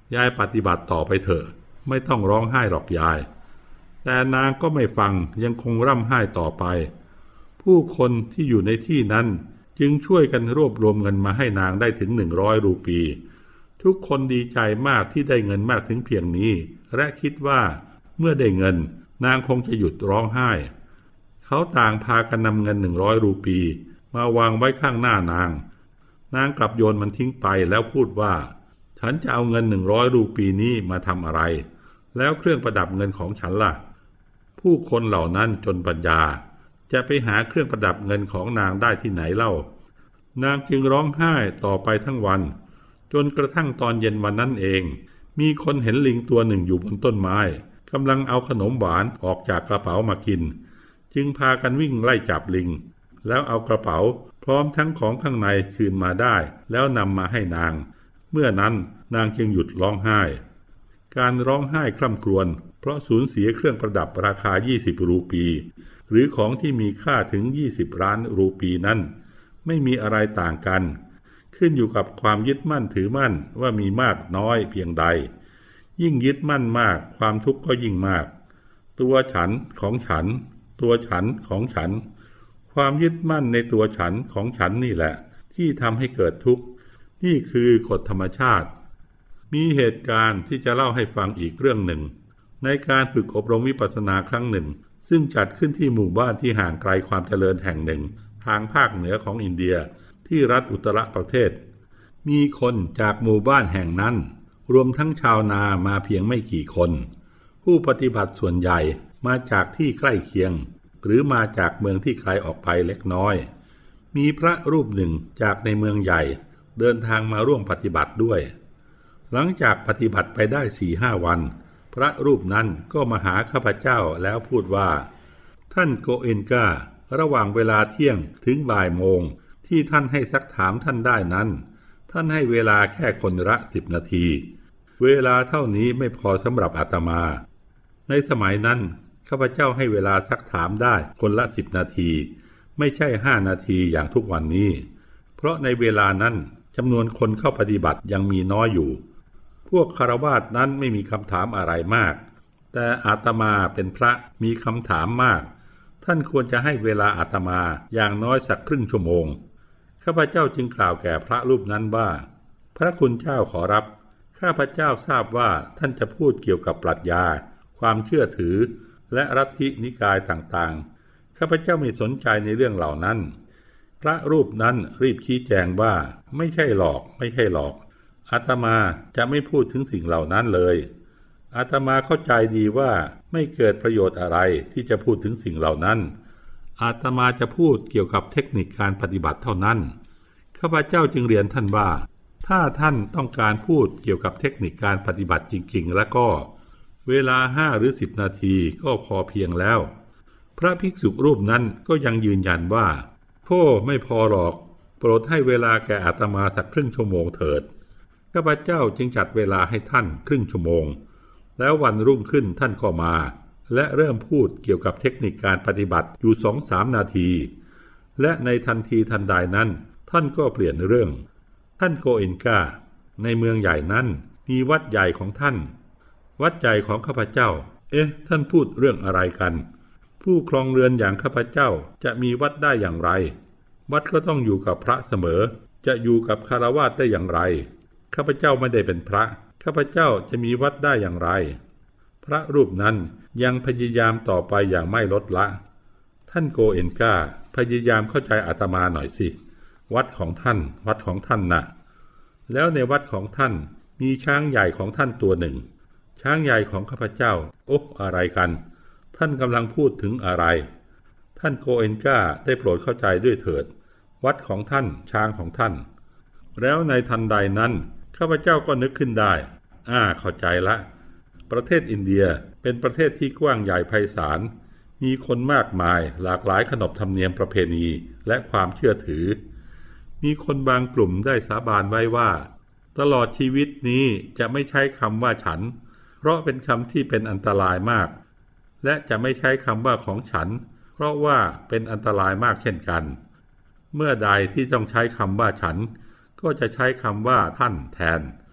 ยายปฏิบัติต่อไปเถอะไม่ต้องร้องไห้หรอกยายแต่นางก็ไม่ฟังยังคงร่ำไห้ต่อไปผู้คนที่อยู่ในที่นั้นจึงช่วยกันรวบรวมเงินมาให้นางได้ถึงหนึ่งร้อยรูปีทุกคนดีใจมากที่ได้เงินมากถึงเพียงนี้และคิดว่าเมื่อได้เงินนางคงจะหยุดร้องไห้เขาต่างพากันนำเงินหนึ่งร้อยรูปีมาวางไว้ข้างหน้านางนางกลับโยนมันทิ้งไปแล้วพูดว่าฉันจะเอาเงินหนึ่งร้อยรูปีนี้มาทำอะไรแล้วเครื่องประดับเงินของฉันล่ะผู้คนเหล่านั้นจนปัญญาจะไปหาเครื่องประดับเงินของนางได้ที่ไหนเล่านางจึงร้องไห้ต่อไปทั้งวันจนกระทั่งตอนเย็นวันนั้นเองมีคนเห็นลิงตัวหนึ่งอยู่บนต้นไม้กำลังเอาขนมหวานออกจากกระเป๋ามากินจึงพากันวิ่งไล่จับลิงแล้วเอากระเป๋าพร้อมทั้งของข้างในคืนมาได้แล้วนำมาให้นางเมื่อนั้นนางจึงหยุดร้องไห้การร้องไห้คร่ำครวญเพราะสูญเสียเครื่องประดับราคายี่สิบรูปีหรือของที่มีค่าถึงยี่สิบล้านรูปีนั้นไม่มีอะไรต่างกันขึ้นอยู่กับความยึดมั่นถือมั่นว่ามีมากน้อยเพียงใดยิ่งยึดมั่นมากความทุกข์ก็ยิ่งมากตัวฉันของฉันตัวฉันของฉันความยึดมั่นในตัวฉันของฉันนี่แหละที่ทำให้เกิดทุกข์นี่คือกฎธรรมชาติมีเหตุการณ์ที่จะเล่าให้ฟังอีกเรื่องหนึ่งในการฝึกอบรมวิปัสสนาครั้งหนึ่งซึ่งจัดขึ้นที่หมู่บ้านที่ห่างไกลความเจริญแห่งหนึ่งทางภาคเหนือของอินเดียที่รัฐอุตรประเทศมีคนจากหมู่บ้านแห่งนั้นรวมทั้งชาวนามาเพียงไม่กี่คนผู้ปฏิบัติส่วนใหญ่มาจากที่ใกล้เคียงหรือมาจากเมืองที่ไกลออกไปเล็กน้อยมีพระรูปหนึ่งจากในเมืองใหญ่เดินทางมาร่วมปฏิบัติด้วยหลังจากปฏิบัติไปได้ สี่ห้า วันพระรูปนั้นก็มาหาข้าพเจ้าแล้วพูดว่าท่านโกเอนการะหว่างเวลาเที่ยงถึงบ่ายโมงที่ท่านให้ซักถามท่านได้นั้นท่านให้เวลาแค่คนละสิบนาทีเวลาเท่านี้ไม่พอสำหรับอาตมาในสมัยนั้นข้าพเจ้าให้เวลาซักถามได้คนละสิบนาทีไม่ใช่ห้านาทีอย่างทุกวันนี้เพราะในเวลานั้นจำนวนคนเข้าปฏิบัติยังมีน้อยอยู่พวกคฤหัสถ์นั้นไม่มีคำถามอะไรมากแต่อาตมาเป็นพระมีคำถามมากท่านควรจะให้เวลาอาตมาอย่างน้อยสักครึ่งชั่วโมงข้าพเจ้าจึงกล่าวแก่พระรูปนั้นว่าพระคุณเจ้าขอรับข้าพเจ้าทราบว่าท่านจะพูดเกี่ยวกับปรัชญาความเชื่อถือและลัทธินิกายต่างๆข้าพเจ้าไม่สนใจในเรื่องเหล่านั้นพระรูปนั้นรีบชี้แจงว่าไม่ใช่หรอกไม่ใช่หรอกอาตมาจะไม่พูดถึงสิ่งเหล่านั้นเลยอาตมาเข้าใจดีว่าไม่เกิดประโยชน์อะไรที่จะพูดถึงสิ่งเหล่านั้นอาตมาจะพูดเกี่ยวกับเทคนิคการปฏิบัติเท่านั้นข้าพเจ้าจึงเรียนท่านว่าถ้าท่านต้องการพูดเกี่ยวกับเทคนิคการปฏิบัติจริงๆแล้วก็เวลาห้าหรือสิบนาทีก็พอเพียงแล้วพระภิกษุรูปนั้นก็ยังยืนยันว่าโธ่ไม่พอหรอกโปรดให้เวลาแก่อาตมาสักครึ่งชั่วโมงเถิดข้าพเจ้าจึงจัดเวลาให้ท่านครึ่งชั่วโมงแล้ววันรุ่งขึ้นท่านก็มาและเริ่มพูดเกี่ยวกับเทคนิคการปฏิบัติอยู่ สองสาม นาทีและในทันทีทันใดนั้นท่านก็เปลี่ยนเรื่องท่านโกเอนกาในเมืองใหญ่นั้นมีวัดใหญ่ของท่านวัดใหญ่ของข้าพเจ้าเอ๊ะท่านพูดเรื่องอะไรกันผู้ครองเรือนอย่างข้าพเจ้าจะมีวัดได้อย่างไรวัดก็ต้องอยู่กับพระเสมอจะอยู่กับฆราวาสได้อย่างไรข้าพเจ้าไม่ได้เป็นพระข้าพเจ้าจะมีวัดได้อย่างไรพระรูปนั้นยังพยายามต่อไปอย่างไม่ลดละท่านโกเอนกาพยายามเข้าใจอาตมาหน่อยสิวัดของท่านวัดของท่านน่ะแล้วในวัดของท่านมีช้างใหญ่ของท่านตัวหนึ่งช้างใหญ่ของข้าพเจ้าโอ๊ะอะไรกันท่านกำลังพูดถึงอะไรท่านโกเอนกาได้โปรดเข้าใจด้วยเถิดวัดของท่านช้างของท่านแล้วในทันใดนั้นข้าพเจ้าก็นึกขึ้นได้อ่าเข้าใจละประเทศอินเดียเป็นประเทศที่กว้างใหญ่ไพศาลมีคนมากมายหลากหลายขนบธรรมเนียมประเพณีและความเชื่อถือมีคนบางกลุ่มได้สาบานไว้ว่าตลอดชีวิตนี้จะไม่ใช้คำว่าฉันเพราะเป็นคำที่เป็นอันตรายมากและจะไม่ใช้คำว่าของฉันเพราะว่าเป็นอันตรายมากเช่นกันเมื่อใดที่ต้องใช้คำว่าฉันก็จะใช้คำว่าท่านแทน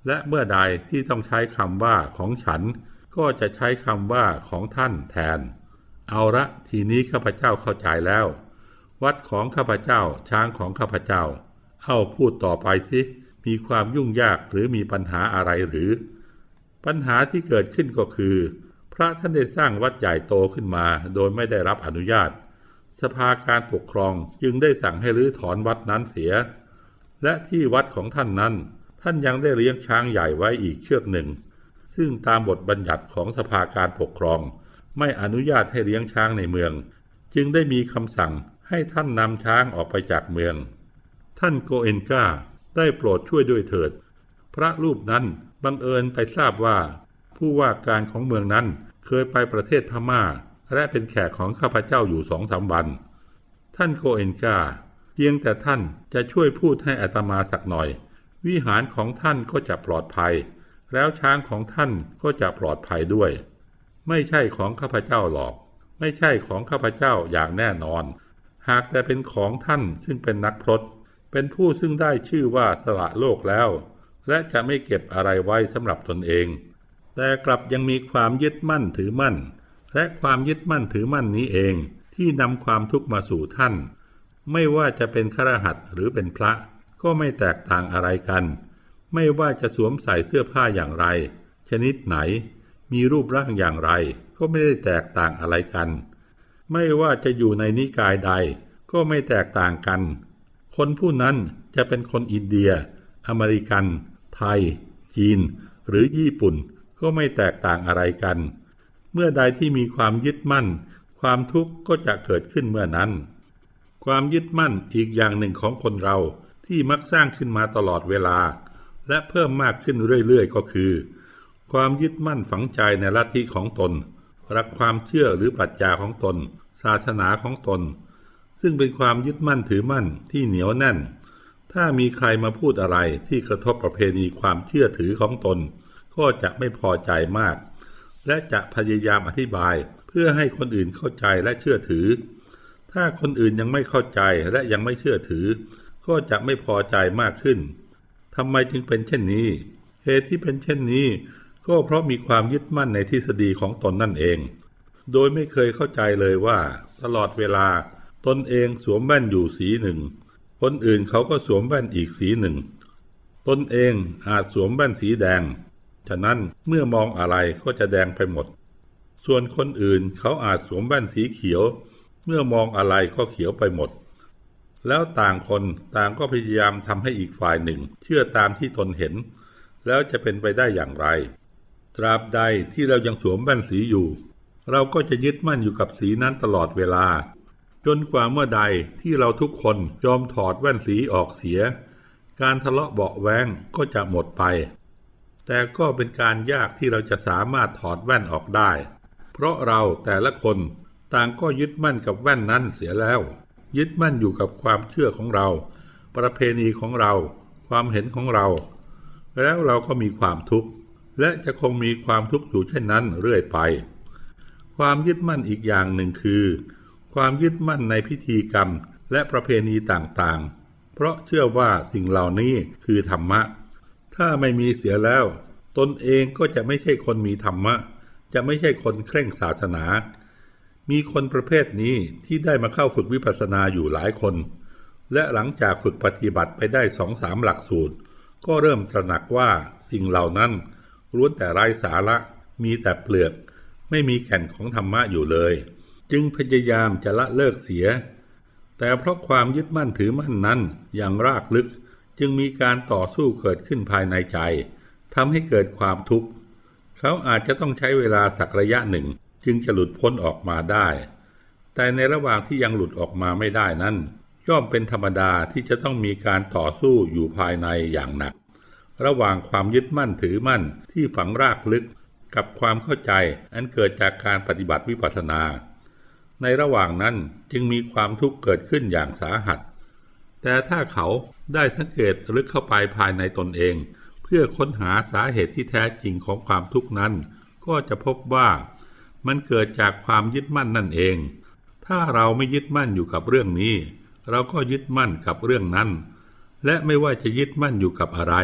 และเมื่อใดที่ต้องใช้คำว่าของฉันก็จะใช้คำว่าของท่านแทนเอาละทีนี้ข้าพเจ้าเข้าใจแล้ววัดของข้าพเจ้าช้างของข้าพเจ้าเอาพูดต่อไปสิมีความยุ่งยากหรือมีปัญหาอะไรหรือปัญหาที่เกิดขึ้นก็คือพระท่านได้สร้างวัดใหญ่โตขึ้นมาโดยไม่ได้รับอนุญาตสภาการปกครองจึงได้สั่งให้รื้อถอนวัดนั้นเสียและที่วัดของท่านนั้นท่านยังได้เลี้ยงช้างใหญ่ไว้อีกเชือกหนึ่งซึ่งตามบทบัญญัติของสภาการปกครองไม่อนุญาตให้เลี้ยงช้างในเมืองจึงได้มีคำสั่งให้ท่านนำช้างออกไปจากเมืองท่านโกเอนกาได้โปรดช่วยด้วยเถิดพระรูปนั้นบังเอิญไปทราบว่าผู้ว่าการของเมืองนั้นเคยไปประเทศพม่าและเป็นแขกของข้าพเจ้าอยู่สองสามวันท่านโกเอนกาเพียงแต่ท่านจะช่วยพูดให้อาตมาสักหน่อยวิหารของท่านก็จะปลอดภัยแล้วช้างของท่านก็จะปลอดภัยด้วยไม่ใช่ของข้าพเจ้าหรอกไม่ใช่ของข้าพเจ้าอย่างแน่นอนหากแต่เป็นของท่านซึ่งเป็นนักพรตเป็นผู้ซึ่งได้ชื่อว่าสละโลกแล้วและจะไม่เก็บอะไรไว้สำหรับตนเองแต่กลับยังมีความยึดมั่นถือมั่นและความยึดมั่นถือมั่นนี้เองที่นำความทุกข์มาสู่ท่านไม่ว่าจะเป็นฆราวาสหรือเป็นพระก็ไม่แตกต่างอะไรกันไม่ว่าจะสวมใส่เสื้อผ้าอย่างไรชนิดไหนมีรูปร่างอย่างไรก็ไม่ได้แตกต่างอะไรกันไม่ว่าจะอยู่ในนิกายใดก็ไม่แตกต่างกันคนผู้นั้นจะเป็นคนอินเดียอเมริกันไทยจีนหรือญี่ปุ่นก็ไม่แตกต่างอะไรกันเมื่อใดที่มีความยึดมั่นความทุกข์ก็จะเกิดขึ้นเมื่อนั้นความยึดมั่นอีกอย่างหนึ่งของคนเราที่มักสร้างขึ้นมาตลอดเวลาและเพิ่มมากขึ้นเรื่อยๆก็คือความยึดมั่นฝังใจในลัทธิของตนรักความเชื่อหรือปรัชญาของตนศาสนาของตนซึ่งเป็นความยึดมั่นถือมั่นที่เหนียวแน่นถ้ามีใครมาพูดอะไรที่กระทบประเพณีความเชื่อถือของตนก็จะไม่พอใจมากและจะพยายามอธิบายเพื่อให้คนอื่นเข้าใจและเชื่อถือถ้าคนอื่นยังไม่เข้าใจและยังไม่เชื่อถือก็จะไม่พอใจมากขึ้นทำไมจึงเป็นเช่นนี้เหตุที่เป็นเช่นนี้ก็เพราะมีความยึดมั่นในทฤษฎีของตนนั่นเองโดยไม่เคยเข้าใจเลยว่าตลอดเวลาตนเองสวมแว่นอยู่สีหนึ่งคนอื่นเขาก็สวมแว่นอีกสีหนึ่งตนเองอาจสวมแว่นสีแดงฉะนั้นเมื่อมองอะไรก็จะแดงไปหมดส่วนคนอื่นเขาอาจสวมแว่นสีเขียวเมื่อมองอะไรก็เขียวไปหมดแล้วต่างคนต่างก็พยายามทำให้อีกฝ่ายหนึ่งเชื่อตามที่ตนเห็นแล้วจะเป็นไปได้อย่างไรตราบใดที่เรายังสวมแว่นสีอยู่เราก็จะยึดมั่นอยู่กับสีนั้นตลอดเวลาจนกว่าเมื่อใดที่เราทุกคนยอมถอดแว่นสีออกเสียการทะเลาะเบาะแว้งก็จะหมดไปแต่ก็เป็นการยากที่เราจะสามารถถอดแว่นออกได้เพราะเราแต่ละคนต่างก็ยึดมั่นกับแว่นนั้นเสียแล้วยึดมั่นอยู่กับความเชื่อของเราประเพณีของเราความเห็นของเราแล้วเราก็มีความทุกข์และจะคงมีความทุกข์อยู่เช่นนั้นเรื่อยไปความยึดมั่นอีกอย่างหนึ่งคือความยึดมั่นในพิธีกรรมและประเพณีต่างๆเพราะเชื่อว่าสิ่งเหล่านี้คือธรรมะถ้าไม่มีเสียแล้วตนเองก็จะไม่ใช่คนมีธรรมะจะไม่ใช่คนเคร่งศาสนามีคนประเภทนี้ที่ได้มาเข้าฝึกวิปัสสนาอยู่หลายคนและหลังจากฝึกปฏิบัติไปได้ สองสาม หลักสูตรก็เริ่มตระหนักว่าสิ่งเหล่านั้นล้วนแต่ไร้สาระมีแต่เปลือกไม่มีแก่นของธรรมะอยู่เลยจึงพยายามจะละเลิกเสียแต่เพราะความยึดมั่นถือมั่นนั้นอย่างรากลึกจึงมีการต่อสู้เกิดขึ้นภายในใจทำให้เกิดความทุกข์เขาอาจจะต้องใช้เวลาสักระยะหนึ่งจึงจะหลุดพ้นออกมาได้แต่ในระหว่างที่ยังหลุดออกมาไม่ได้นั้นย่อมเป็นธรรมดาที่จะต้องมีการต่อสู้อยู่ภายในอย่างหนักระหว่างความยึดมั่นถือมั่นที่ฝังรากลึกกับความเข้าใจอันเกิดจากการปฏิบัติวิปัสสนาในระหว่างนั้นจึงมีความทุกข์เกิดขึ้นอย่างสาหัสแต่ถ้าเขาได้สังเกตลึกเข้าไปภายในตนเองเพื่อค้นหาสาเหตุที่แท้จริงของความทุกข์นั้นก็จะพบว่ามันเกิดจากความยึดมั่นนั่นเองถ้าเราไม่ยึดมั่นอยู่กับเรื่องนี้เราก็ยึดมั่นกับเรื่องนั้นและไม่ว่าจะยึดมั่นอยู่กับอะไร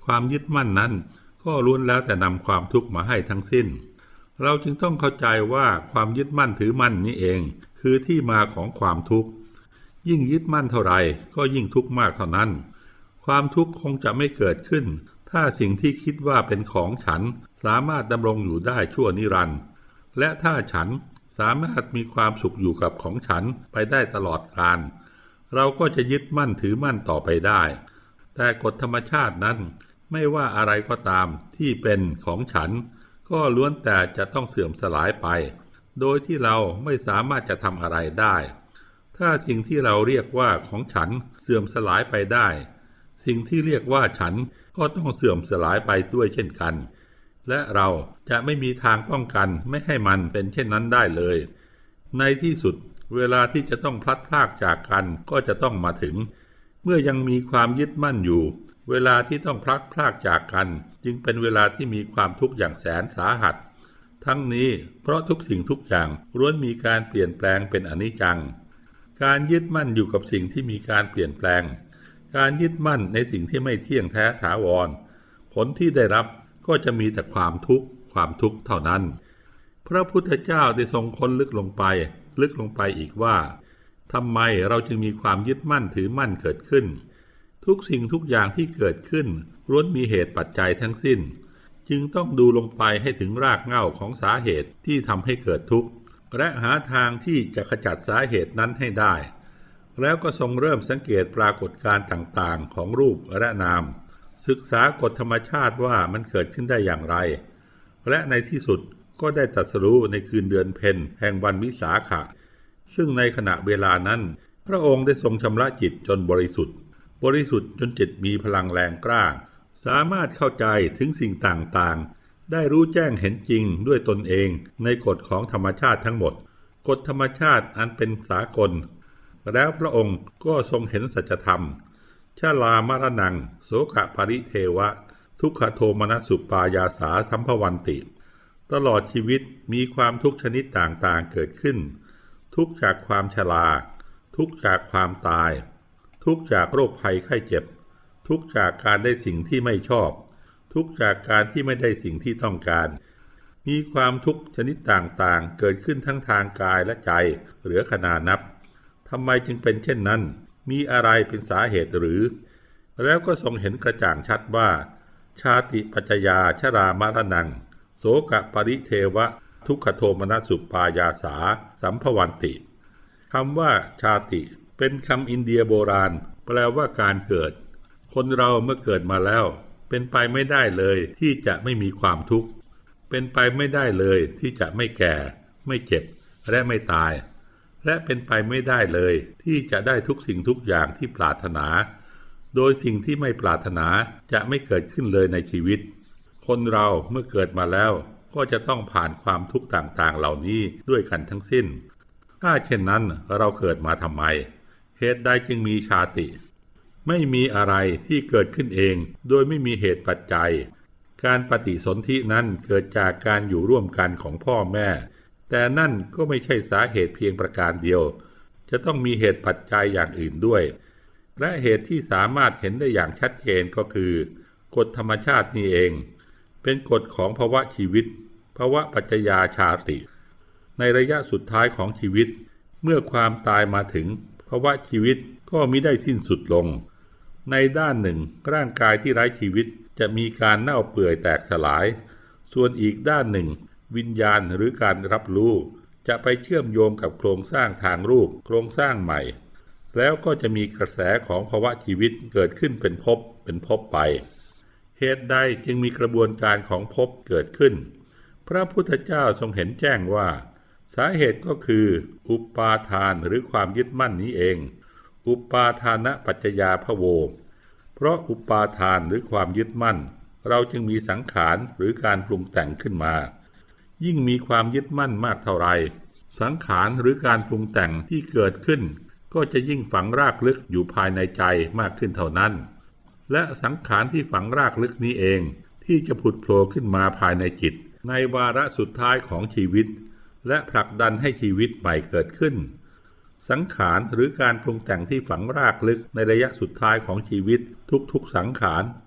ความยึดมั่นนั้นก็ล้วนแล้วแต่นำความทุกข์มาให้ทั้งสิ้นเราจึงต้องเข้าใจว่าความยึดมั่นถือมั่นนี้เองคือที่มาของความทุกข์ยิ่งยึดมั่นเท่าไรก็ยิ่งทุกข์มากเท่านั้นความทุกข์คงจะไม่เกิดขึ้นถ้าสิ่งที่คิดว่าเป็นของฉันสามารถดำรงอยู่ได้ชั่วนิรันดร์และถ้าฉันสามารถมีความสุขอยู่กับของฉันไปได้ตลอดกาลเราก็จะยึดมั่นถือมั่นต่อไปได้แต่กฎธรรมชาตินั้นไม่ว่าอะไรก็ตามที่เป็นของฉันก็ล้วนแต่จะต้องเสื่อมสลายไปโดยที่เราไม่สามารถจะทำอะไรได้ถ้าสิ่งที่เราเรียกว่าของฉันเสื่อมสลายไปได้สิ่งที่เรียกว่าฉันก็ต้องเสื่อมสลายไปด้วยเช่นกันและเราจะไม่มีทางป้องกันไม่ให้มันเป็นเช่นนั้นได้เลยในที่สุดเวลาที่จะต้องพลัดพรากจากกันก็จะต้องมาถึงเมื่อยังมีความยึดมั่นอยู่เวลาที่ต้องพลัดพรากจากกันจึงเป็นเวลาที่มีความทุกข์อย่างแสนสาหัสทั้งนี้เพราะทุกสิ่งทุกอย่างล้วนมีการเปลี่ยนแปลงเป็นอนิจจังการยึดมั่นอยู่กับสิ่งที่มีการเปลี่ยนแปลงการยึดมั่นในสิ่งที่ไม่เที่ยงแท้ถาวรผลที่ได้รับก็จะมีแต่ความทุกข์ความทุกข์เท่านั้นพระพุทธเจ้าได้ทรงค้นลึกลงไปลึกลงไปอีกว่าทำไมเราจึงมีความยึดมั่นถือมั่นเกิดขึ้นทุกสิ่งทุกอย่างที่เกิดขึ้นล้วนมีเหตุปัจจัยทั้งสิ้นจึงต้องดูลงไปให้ถึงรากเหง้าของสาเหตุที่ทำให้เกิดทุกข์และหาทางที่จะขจัดสาเหตุนั้นให้ได้แล้วก็ทรงเริ่มสังเกตปรากฏการณ์ต่างๆของรูปและนามศึกษากฎธรรมชาติว่ามันเกิดขึ้นได้อย่างไรและในที่สุดก็ได้ตรัสรู้ในคืนเดือนเพ็ญแห่งวันวิสาขะซึ่งในขณะเวลานั้นพระองค์ได้ทรงชำระจิตจนบริสุทธิ์บริสุทธิ์จนจิตมีพลังแรงกล้าสามารถเข้าใจถึงสิ่งต่างๆได้รู้แจ้งเห็นจริงด้วยตนเองในกฎของธรรมชาติทั้งหมดกฎธรรมชาติอันเป็นสากลแล้วพระองค์ก็ทรงเห็นสัจธรรมชลามรณังโสกปริเทวะทุกขโทมนัสสุปายาสาสัมภวันติตลอดชีวิตมีความทุกข์ชนิดต่างๆเกิดขึ้นทุกข์จากความชราทุกข์จากความตายทุกข์จากโรคภัยไข้เจ็บทุกข์จากการได้สิ่งที่ไม่ชอบทุกข์จากการที่ไม่ได้สิ่งที่ต้องการมีความทุกข์ชนิดต่างๆเกิดขึ้นทั้งทางกายและใจเหลือขนานับทำไมจึงเป็นเช่นนั้นมีอะไรเป็นสาเหตุหรือแล้วก็ทรงเห็นกระจ่างชัดว่าชาติปัจจยาชรามรณังโสกปริเทวะทุกขโทมนัสสุปายาสาสัมภวันติคำว่าชาติเป็นคำอินเดียโบราณแปลว่าการเกิดคนเราเมื่อเกิดมาแล้วเป็นไปไม่ได้เลยที่จะไม่มีความทุกข์เป็นไปไม่ได้เลยที่จะไม่แก่ไม่เจ็บและไม่ตายและเป็นไปไม่ได้เลยที่จะได้ทุกสิ่งทุกอย่างที่ปรารถนาโดยสิ่งที่ไม่ปรารถนาจะไม่เกิดขึ้นเลยในชีวิตคนเราเมื่อเกิดมาแล้วก็จะต้องผ่านความทุกข์ต่างๆเหล่านี้ด้วยกันทั้งสิ้นถ้าเช่นนั้นเราเกิดมาทำไมเหตุใดจึงมีชาติไม่มีอะไรที่เกิดขึ้นเองโดยไม่มีเหตุปัจจัยการปฏิสนธินั้นเกิดจากการอยู่ร่วมกันของพ่อแม่แต่นั่นก็ไม่ใช่สาเหตุเพียงประการเดียวจะต้องมีเหตุปัจจัยอย่างอื่นด้วยและเหตุที่สามารถเห็นได้อย่างชัดเจนก็คือกฎธรรมชาตินี่เองเป็นกฎของภาวะชีวิตภาวะปัจจยาชาติในระยะสุดท้ายของชีวิตเมื่อความตายมาถึงภาวะชีวิตก็มิได้สิ้นสุดลงในด้านหนึ่งร่างกายที่ไร้ชีวิตจะมีการเน่าเปื่อยแตกสลายส่วนอีกด้านหนึ่งวิญญาณหรือการรับรู้จะไปเชื่อมโยงกับโครงสร้างทางรูปโครงสร้างใหม่แล้วก็จะมีกระแสของภาวะชีวิตเกิดขึ้นเป็นภพเป็นภพไปเหตุใดจึงมีกระบวนการของภพเกิดขึ้นพระพุทธเจ้าทรงเห็นแจ้งว่าสาเหตุก็คืออุปาทานหรือความยึดมั่นนี้เองอุปาทานปัจจยาภโวเพราะอุปาทานหรือความยึดมั่นเราจึงมีสังขารหรือการปรุงแต่งขึ้นมายิ่งมีความยึดมั่นมากเท่าไรสังขารหรือการปรุงแต่งที่เกิดขึ้นก็จะยิ่งฝังรากลึกอยู่ภายในใจมากขึ้นเท่านั้นและสังขารที่ฝังรากลึกนี้เองที่จะผุดโผล่ขึ้นมาภายในจิตในวาระสุดท้ายของชีวิตและผลักดันให้ชีวิตใหม่เกิดขึ้นสังขารหรือการปรุงแต่งที่ฝังรากลึกในระยะสุดท้ายของชีวิตทุกๆสังขาร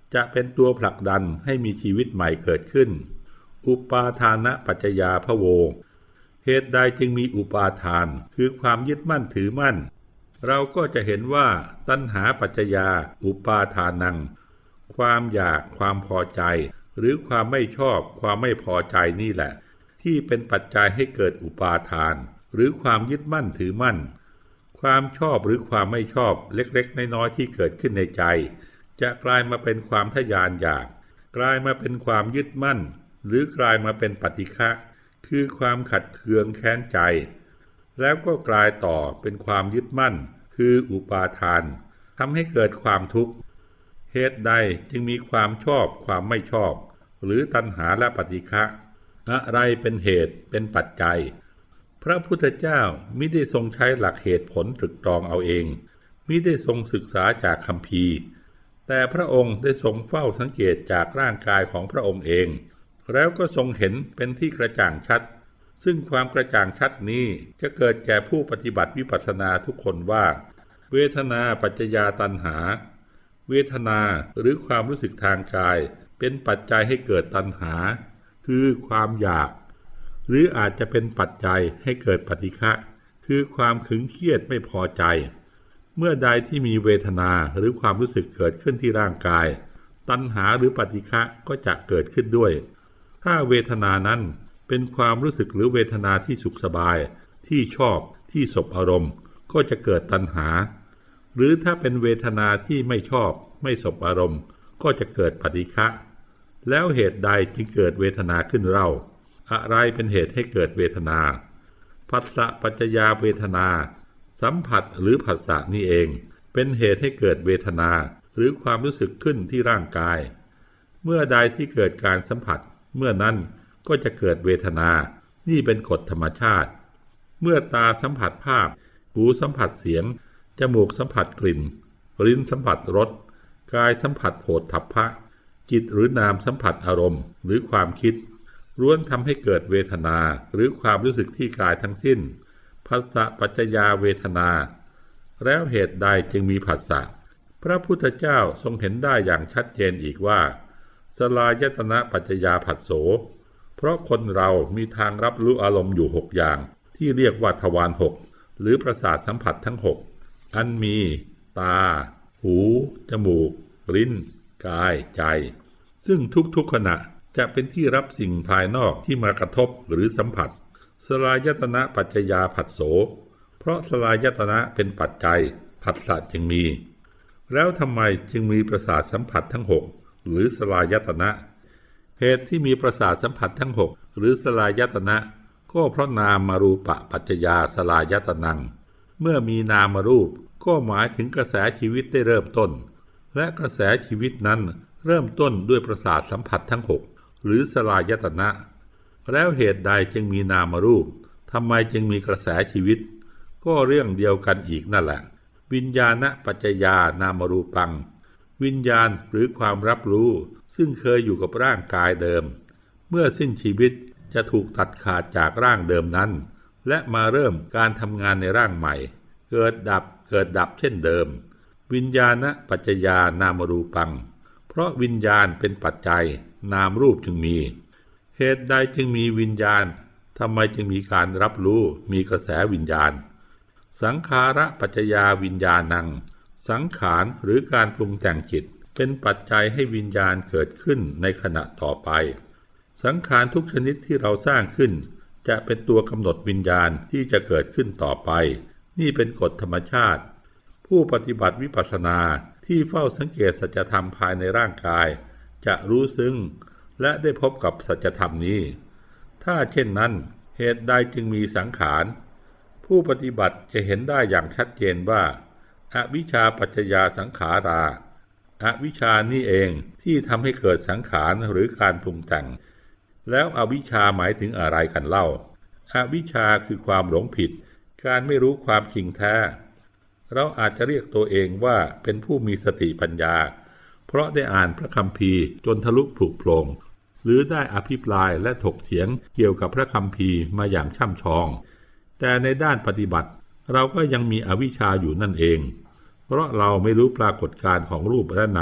จะเป็นตัวผลักดันให้มีชีวิตใหม่เกิดขึ้นอุปาทานปัจจยาภโวเหตุใดจึงมีอุปาทานคือความยึดมั่นถือมั่นเราก็จะเห็นว่าตัณหาปัจจยาอุปาทานังความอยากความพอใจหรือความไม่ชอบความไม่พอใจนี่แหละที่เป็นปัจจัยให้เกิดอุปาทานหรือความยึดมั่นถือมั่นความชอบหรือความไม่ชอบเล็กๆน้อยๆที่เกิดขึ้นในใจจะกลายมาเป็นความทยานอยากกลายมาเป็นความยึดมั่นหรือกลายมาเป็นปฏิฆะคือความขัดเคืองแค้นใจแล้วก็กลายต่อเป็นความยึดมั่นคืออุปาทานทำให้เกิดความทุกข์เหตุใดจึงมีความชอบความไม่ชอบหรือตัณหาและปฏิฆะอะไรเป็นเหตุเป็นปัจจัยพระพุทธเจ้ามิได้ทรงใช้หลักเหตุผลตรึกตรองเอาเองมิได้ทรงศึกษาจากคัมภีร์แต่พระองค์ได้ทรงเฝ้าสังเกตจากร่างกายของพระองค์เองแล้วก็ทรงเห็นเป็นที่กระจ่างชัดซึ่งความกระจ่างชัดนี้จะเกิดแก่ผู้ปฏิบัติวิปัสสนาทุกคนว่าเวทนาปัจจยาตัณหาเวทนาหรือความรู้สึกทางกายเป็นปัจจัยให้เกิดตัณหาคือความอยากหรืออาจจะเป็นปัจจัยให้เกิดปฏิฆะคือความขึงเครียดไม่พอใจเมื่อใดที่มีเวทนาหรือความรู้สึกเกิดขึ้นที่ร่างกายตัณหาหรือปฏิฆะก็จะเกิดขึ้นด้วยถ้าเวทนานั้นเป็นความรู้สึกหรือเวทนาที่สุขสบายที่ชอบที่สบอารมณ์ก็จะเกิดตัณหาหรือถ้าเป็นเวทนาที่ไม่ชอบไม่สบอารมณ์ก็จะเกิดปฏิฆะแล้วเหตุใดจึงเกิดเวทนาขึ้นเล่าอะไรเป็นเหตุให้เกิดเวทนาผัสสะปัจจยาเวทนาสัมผัสหรือผัสสะนี่เองเป็นเหตุให้เกิดเวทนาหรือความรู้สึกขึ้นที่ร่างกายเมื่อใดที่เกิดการสัมผัสเมื่อนั้นก็จะเกิดเวทนานี่เป็นกฎธรรมชาติเมื่อตาสัมผัสภาพหูสัมผัสเสียงจมูกสัมผัสกลิ่นลิ้นสัมผัสรสกายสัมผัสโผฏฐัพพะจิตหรือนามสัมผัสอารมณ์หรือความคิดล้วนทำให้เกิดเวทนาหรือความรู้สึกที่กายทั้งสิ้นผัสสะปัจจยาเวทนาแล้วเหตุใดจึงมีผัสสะพระพุทธเจ้าทรงเห็นได้อย่างชัดเจนอีกว่าสลายตนะปัจจยาผัสโสเพราะคนเรามีทางรับรู้อารมณ์อยู่หกอย่างที่เรียกว่าทวารหกหรือประสาทสัมผัสทั้งหกอันมีตาหูจมูกลิ้นกายใจซึ่งทุกๆขณะจะเป็นที่รับสิ่งภายนอกที่มากระทบหรือสัมผัสสลายตนะปัจจยาผัสโสเพราะสลายตนะเป็นปัจจัยผัสสะจึงมีแล้วทำไมจึงมีประสาทสัมผัสทั้งหกหรือสลายตนะเหตุที่มีประสาทสัมผัสทั้งหกหรือสลายตนะก็เพราะนามมารูปะปัจจยาสลายตนังเมื่อมีนามรูปก็หมายถึงกระแสชีวิตได้เริ่มต้นและกระแสชีวิตนั้นเริ่มต้นด้วยประสาทสัมผัสทั้งหกหรือสลายตนะแล้วเหตุใดจึงมีนามรูปทำไมจึงมีกระแสชีวิตก็เรื่องเดียวกันอีกนั่นแหละวิญญาณปัจจยานามรูปังวิญญาณหรือความรับรู้ซึ่งเคยอยู่กับร่างกายเดิมเมื่อสิ้นชีวิตจะถูกตัดขาดจากร่างเดิมนั้นและมาเริ่มการทำงานในร่างใหม่เกิดดับเกิดดับเช่นเดิมวิญญาณปัจจยานามรูปังเพราะวิญญาณเป็นปัจจัยนามรูปจึงมีเหตุใดจึงมีวิญญาณทำไมจึงมีการรับรู้มีกระแสวิญญาณสังขาระปัจจยาวิญญาณังสังขารหรือการปรุงแต่งจิตเป็นปัจจัยให้วิญญาณเกิดขึ้นในขณะต่อไปสังขารทุกชนิดที่เราสร้างขึ้นจะเป็นตัวกำหนดวิญญาณที่จะเกิดขึ้นต่อไปนี่เป็นกฎธรรมชาติผู้ปฏิบัติวิปัสสนาที่เฝ้าสังเกตสัจธรรมภายในร่างกายจะรู้ซึ้งและได้พบกับสัจธรรมนี้ถ้าเช่นนั้นเหตุใดจึงมีสังขารผู้ปฏิบัติจะเห็นได้อย่างชัดเจนว่าอวิชชาปัจจยาสังขาราอวิชชานี่เองที่ทำให้เกิดสังขารหรือการปรุงแต่งแล้วอวิชชาหมายถึงอะไรกันเล่าอวิชชาคือความหลงผิดการไม่รู้ความจริงแท้เราอาจจะเรียกตัวเองว่าเป็นผู้มีสติปัญญาเพราะได้อ่านพระคัมภีร์จนทะลุผุโปร่งหรือได้อภิปรายและถกเถียงเกี่ยวกับพระคัมภีร์มาอย่างช่ำชองแต่ในด้านปฏิบัติเราก็ยังมีอวิชชาอยู่นั่นเองเพราะเราไม่รู้ปรากฏการณ์ของรูปและนาม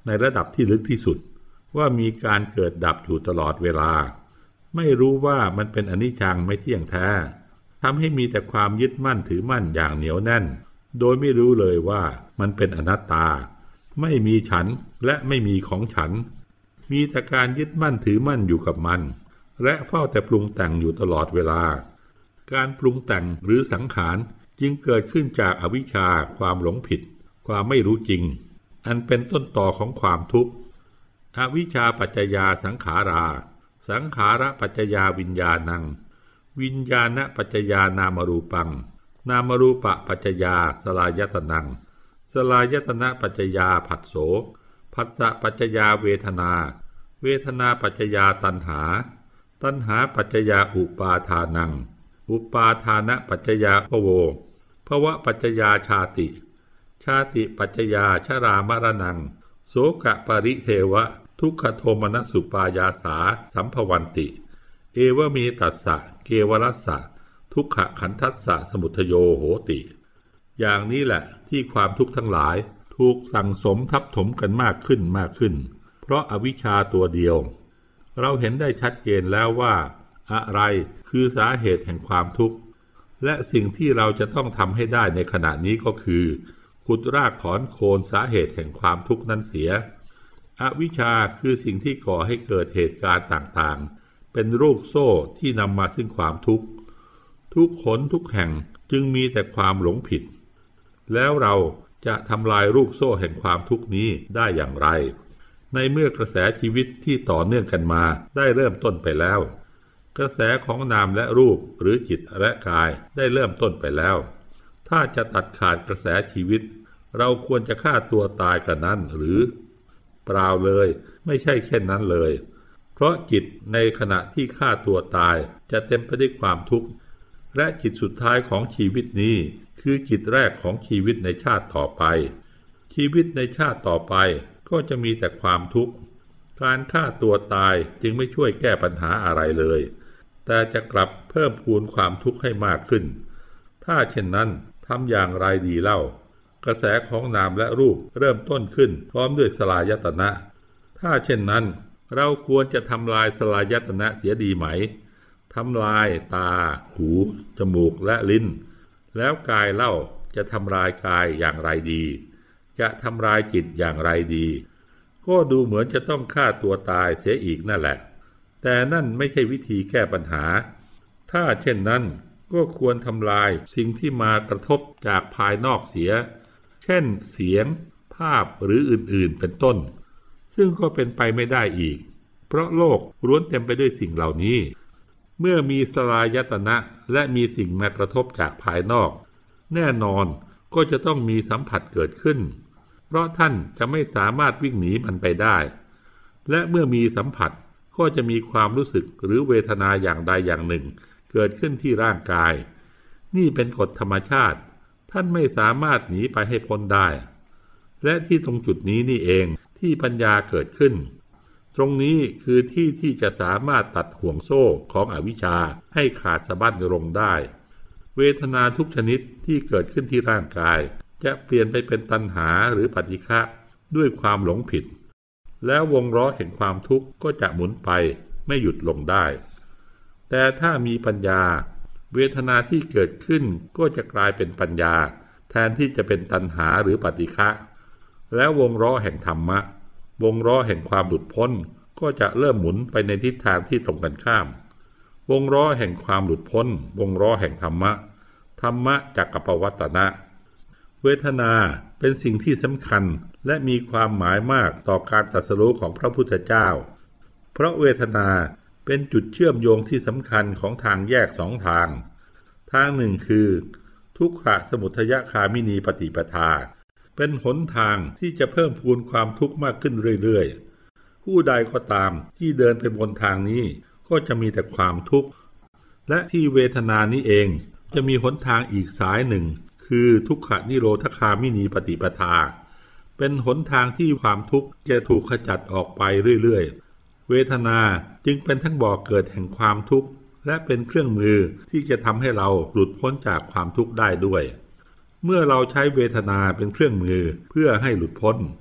ในระดับที่ลึกที่สุดว่ามีการเกิดดับอยู่ตลอดเวลาไม่รู้ว่ามันเป็นอนิจจังไม่เที่ยงแท้ทำให้มีแต่ความยึดมั่นถือมั่นอย่างเหนียวแน่นโดยไม่รู้เลยว่ามันเป็นอนัตตาไม่มีฉันและไม่มีของฉันมีแต่การยึดมั่นถือมั่นอยู่กับมันและเฝ้าแต่ปรุงแต่งอยู่ตลอดเวลาการปรุงแต่งหรือสังขารจึงเกิดขึ้นจากอวิชชาความหลงผิดความไม่รู้จริงอันเป็นต้นตอของความทุกข์อวิชชาปัจจยาสังขาราสังขาระปัจจยาวิญญาณังวิญญาณปัจจยานามรูปังนามรูปปัจจยาสลายตนังสลายตนะปัจจยาผัสโสผัสสะปัจจยาเวทนาเวทนาปัจจยาตัณหาตัณหาปัจจยาอุปาทานังอุปาทานะปัจจยาภโวภวะปัจจยาชาติชาติปัจจยาชรามรณังโสกะปริเทวะทุกขโทมนัสสุปายาสาสัมภวันติเอวเมตัสสะเกวรัสสะทุกขขันธัสสะสมุทโยโหติอย่างนี้แหละที่ความทุกข์ทั้งหลายถูกสั่งสมทับถมกันมากขึ้นมากขึ้นเพราะอวิชชาตัวเดียวเราเห็นได้ชัดเจนแล้วว่าอะไรคือสาเหตุแห่งความทุกข์และสิ่งที่เราจะต้องทำให้ได้ในขณะนี้ก็คือขุดรากถอนโคนสาเหตุแห่งความทุกข์นั้นเสียอวิชชาคือสิ่งที่ก่อให้เกิดเหตุการณ์ต่างๆเป็นลูกโซ่ที่นำมาซึ่งความทุกข์ทุกหนทุกแห่งจึงมีแต่ความหลงผิดแล้วเราจะทำลายลูกโซ่แห่งความทุกข์นี้ได้อย่างไรในเมื่อกระแสชีวิตที่ต่อเนื่องกันมาได้เริ่มต้นไปแล้วกระแสของนามและรูปหรือจิตและกายได้เริ่มต้นไปแล้วถ้าจะตัดขาดกระแสชีวิตเราควรจะฆ่าตัวตายกระนั้นหรือเปล่าเลยไม่ใช่แค่นั้นเลยเพราะจิตในขณะที่ฆ่าตัวตายจะเต็มไปด้วยความทุกข์และจิตสุดท้ายของชีวิตนี้คือจิตแรกของชีวิตในชาติต่อไปชีวิตในชาติต่อไปก็จะมีแต่ความทุกข์การฆ่าตัวตายจึงไม่ช่วยแก้ปัญหาอะไรเลยแต่จะกลับเพิ่มพูนความทุกข์ให้มากขึ้นถ้าเช่นนั้นทำอย่างไรดีเล่ากระแสของนามและรูปเริ่มต้นขึ้นพร้อมด้วยสลายตนะถ้าเช่นนั้นเราควรจะทำลายสลายตนะเสียดีไหมทำลายตาหูจมูกและลิ้นแล้วกายเล่าจะทำลายกายอย่างไรดีจะทำลายจิตอย่างไรดีก็ดูเหมือนจะต้องฆ่าตัวตายเสียอีกนั่นแหละแต่นั่นไม่ใช่วิธีแก้ปัญหาถ้าเช่นนั้นก็ควรทำลายสิ่งที่มากระทบจากภายนอกเสียเช่นเสียงภาพหรืออื่นๆเป็นต้นซึ่งก็เป็นไปไม่ได้อีกเพราะโลกล้วนเต็มไปด้วยสิ่งเหล่านี้เมื่อมีสลายตนะและมีสิ่งมากระทบจากภายนอกแน่นอนก็จะต้องมีสัมผัสเกิดขึ้นเพราะท่านจะไม่สามารถวิ่งหนีมันไปได้และเมื่อมีสัมผัสก็จะมีความรู้สึกหรือเวทนาอย่างใดอย่างหนึ่งเกิดขึ้นที่ร่างกายนี่เป็นกฎธรรมชาติท่านไม่สามารถหนีไปให้พ้นได้และที่ตรงจุดนี้นี่เองที่ปัญญาเกิดขึ้นตรงนี้คือที่ที่จะสามารถตัดห่วงโซ่ของอวิชชาให้ขาดสะบั้นลงได้เวทนาทุกชนิดที่เกิดขึ้นที่ร่างกายจะเปลี่ยนไปเป็นตัณหาหรือปฏิฆะด้วยความหลงผิดแล้ววงล้อแห่งความทุกข์ก็จะหมุนไปไม่หยุดลงได้แต่ถ้ามีปัญญาเวทนาที่เกิดขึ้นก็จะกลายเป็นปัญญาแทนที่จะเป็นตัณหาหรือปฏิฆะแล้ววงล้อแห่งธรรมะวงล้อแห่งความหลุดพ้นก็จะเริ่มหมุนไปในทิศทางที่ตรงกันข้ามวงล้อแห่งความหลุดพ้นวงล้อแห่งธรรมะธรรมะจักรปวัตตนะเวทนาเป็นสิ่งที่สำคัญและมีความหมายมากต่อการตรัสรู้ของพระพุทธเจ้าเพราะเวทนาเป็นจุดเชื่อมโยงที่สำคัญของทางแยกสองทางทางหนึ่งคือทุกขสมุทัยคามินีปฏิปทาเป็นหนทางที่จะเพิ่มพูนความทุกข์มากขึ้นเรื่อยๆผู้ใดก็ตามที่เดินไปบนทางนี้ก็จะมีแต่ความทุกข์และที่เวทนานี้เองจะมีหนทางอีกสายหนึ่งคือทุกขนิโรธคามินีปฏิปทาเป็นหนทางที่ความทุกข์จะถูกขจัดออกไปเรื่อยๆเวทนาจึงเป็นทั้งบ่อกเกิดแห่งความทุกข์และเป็นเครื่องมือที่จะทำให้เราหลุดพ้นจากความทุกข์ได้ด้วยเมื่อเราใช้เวทนาเป็นเครื่องมือเพื่อให้หลุดพ้น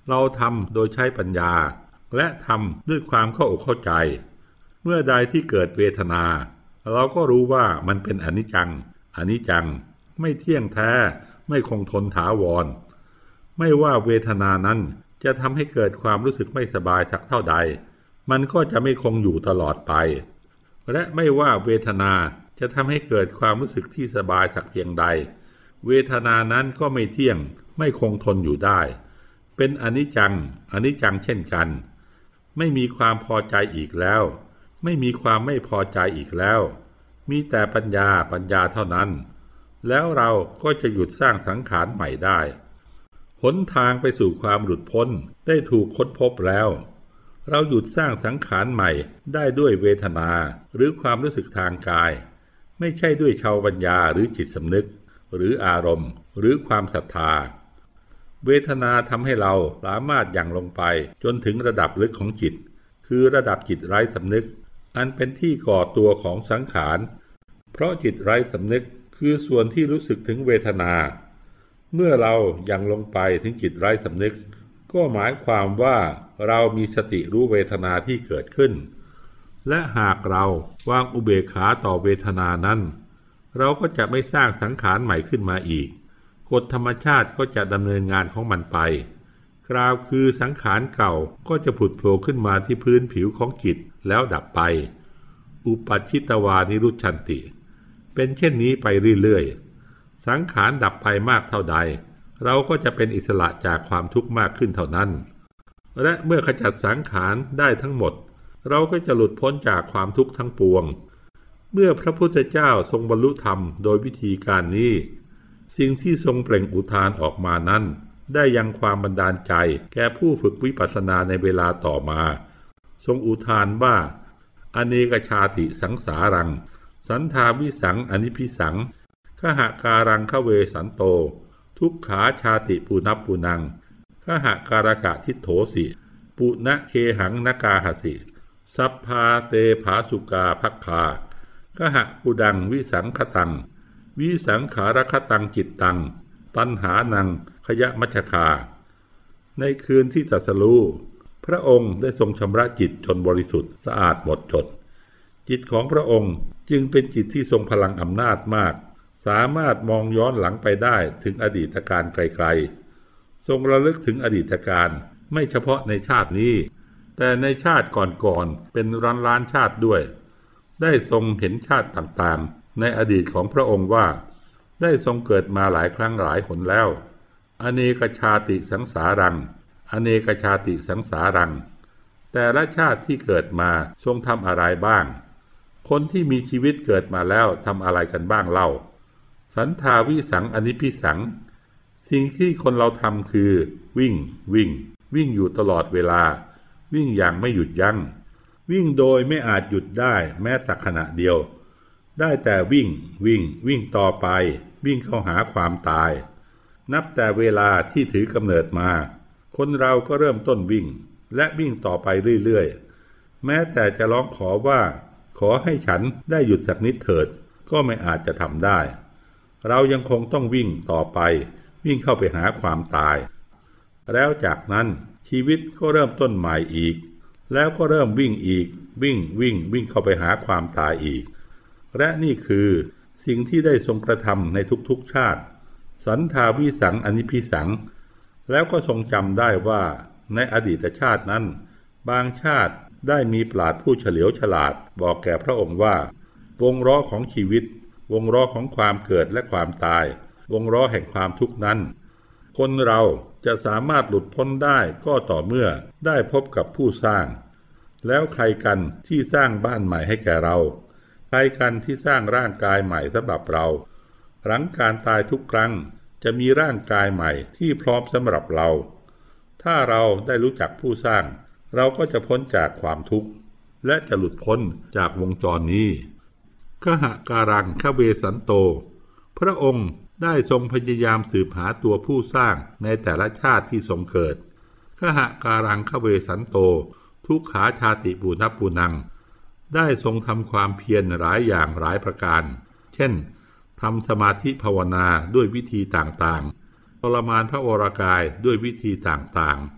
เราทำโดยใช้ปัญญาและทำด้วยความเข้าอกเข้าใจเมื่อใดที่เกิดเวทนาเราก็รู้ว่ามันเป็นอนิจจังอนิจจังไม่เที่ยงแท้ไม่คงทนถาวรไม่ว่าเวทนานั้นจะทำให้เกิดความรู้สึกไม่สบายสักเท่าใดมันก็จะไม่คงอยู่ตลอดไปและไม่ว่าเวทนาจะทำให้เกิดความรู้สึกที่สบายสักเพียงใดเวทนานั้นก็ไม่เที่ยงไม่คงทนอยู่ได้เป็นอนิจจังอนิจจังเช่นกันไม่มีความพอใจอีกแล้วไม่มีความไม่พอใจอีกแล้วมีแต่ปัญญาปัญญาเท่านั้นแล้วเราก็จะหยุดสร้างสังขารใหม่ได้หนทางไปสู่ความหลุดพ้นได้ถูกค้นพบแล้วเราหยุดสร้างสังขารใหม่ได้ด้วยเวทนาหรือความรู้สึกทางกายไม่ใช่ด้วยชาวปัญญาหรือจิตสำนึกหรืออารมณ์หรือความศรัทธาเวทนาทำให้เราสามารถหยั่งลงไปจนถึงระดับลึกของจิตคือระดับจิตไร้สำนึกอันเป็นที่ก่อตัวของสังขารเพราะจิตไร้สำนึกคือส่วนที่รู้สึกถึงเวทนาเมื่อเราหยั่งลงไปถึงจิตไร้สำนึกก็หมายความว่าเรามีสติรู้เวทนาที่เกิดขึ้นและหากเราวางอุเบกขาต่อเวทนานั้นเราก็จะไม่สร้างสังขารใหม่ขึ้นมาอีกกฎธรรมชาติก็จะดำเนินงานของมันไปกล่าวคือสังขารเก่าก็จะผุดโผล่ขึ้นมาที่พื้นผิวของจิตแล้วดับไปอุปัชชิตวานิรุชชันติเป็นเช่นนี้ไปเรื่อยๆสังขารดับไปมากเท่าใดเราก็จะเป็นอิสระจากความทุกข์มากขึ้นเท่านั้นและเมื่อขจัดสังขารได้ทั้งหมดเราก็จะหลุดพ้นจากความทุกข์ทั้งปวงเมื่อพระพุทธเจ้าทรงบรรลุธรรมโดยวิธีการนี้สิ่งที่ทรงเปล่งอุทานออกมานั้นได้ยังความบันดาลใจแก่ผู้ฝึกวิปัสสนาในเวลาต่อมาทรงอุทานว่าอเนกชาติสังสารังสันทาวิสังอนิพิสังขหการังขเวสันโตทุกขาชาติปุนับปุนังขหการกะทิโถสิปุณะเคหังนกาหสิสัพพาเตภาสุกาภัคคาขหปุดังวิสังคตังวิสังขารคตังจิตตังตัณหานังขยมัชฌคาในคืนที่ตรัสรู้พระองค์ได้ทรงชำระจิตจนบริสุทธิ์สะอาดหมดจดจิตของพระองค์จึงเป็นจิตที่ทรงพลังอำนาจมากสามารถมองย้อนหลังไปได้ถึงอดีตการไกลๆทรงระลึกถึงอดีตการไม่เฉพาะในชาตินี้แต่ในชาติก่อนๆเป็นล้านล้านชาติด้วยได้ทรงเห็นชาติต่างๆในอดีตของพระองค์ว่าได้ทรงเกิดมาหลายครั้งหลายหนแล้วอเนกชาติสังสารังอเนกชาติสังสารังแต่ละชาติที่เกิดมาทรงทำอะไรบ้างคนที่มีชีวิตเกิดมาแล้วทำอะไรกันบ้างเล่าสันทาวิสังอนิพิสังสิ่งที่คนเราทำคือวิ่งวิ่งวิ่งอยู่ตลอดเวลาวิ่งอย่างไม่หยุดยั้งวิ่งโดยไม่อาจหยุดได้แม้สักขณะเดียวได้แต่วิ่งวิ่งวิ่งต่อไปวิ่งเข้าหาความตายนับแต่เวลาที่ถือกำเนิดมาคนเราก็เริ่มต้นวิ่งและวิ่งต่อไปเรื่อยๆแม้แต่จะร้องขอว่าขอให้ฉันได้หยุดสักนิดเถิดก็ไม่อาจจะทำได้เรายังคงต้องวิ่งต่อไปวิ่งเข้าไปหาความตายแล้วจากนั้นชีวิตก็เริ่มต้นใหม่อีกแล้วก็เริ่มวิ่งอีกวิ่งวิ่งวิ่งเข้าไปหาความตายอีกและนี่คือสิ่งที่ได้ทรงกระทำในทุกๆชาติสันทาวิสังอนิพิสังแล้วก็ทรงจำได้ว่าในอดีตชาตินั้นบางชาติได้มีปราชญ์ผู้เฉลียวฉลาดบอกแก่พระองค์ว่าวงล้อของชีวิตวงล้อของความเกิดและความตายวงล้อแห่งความทุกข์นั้นคนเราจะสามารถหลุดพ้นได้ก็ต่อเมื่อได้พบกับผู้สร้างแล้วใครกันที่สร้างบ้านใหม่ให้แก่เราใครกันที่สร้างร่างกายใหม่สำหรับเราหลังการตายทุกครั้งจะมีร่างกายใหม่ที่พร้อมสำหรับเราถ้าเราได้รู้จักผู้สร้างเราก็จะพ้นจากความทุกข์และจะหลุดพ้นจากวงจรนี้ขหการังขเวสันโตพระองค์ได้ทรงพยายามสืบหาตัวผู้สร้างในแต่ละชาติที่ทรงเกิดขหการังขเวสันโตทุกขาชาติปุณปุนังได้ทรงทำความเพียรหลายอย่างหลายประการเช่นทำสมาธิภาวนาด้วยวิธีต่างๆทรมานพระวรกายด้วยวิธีต่าง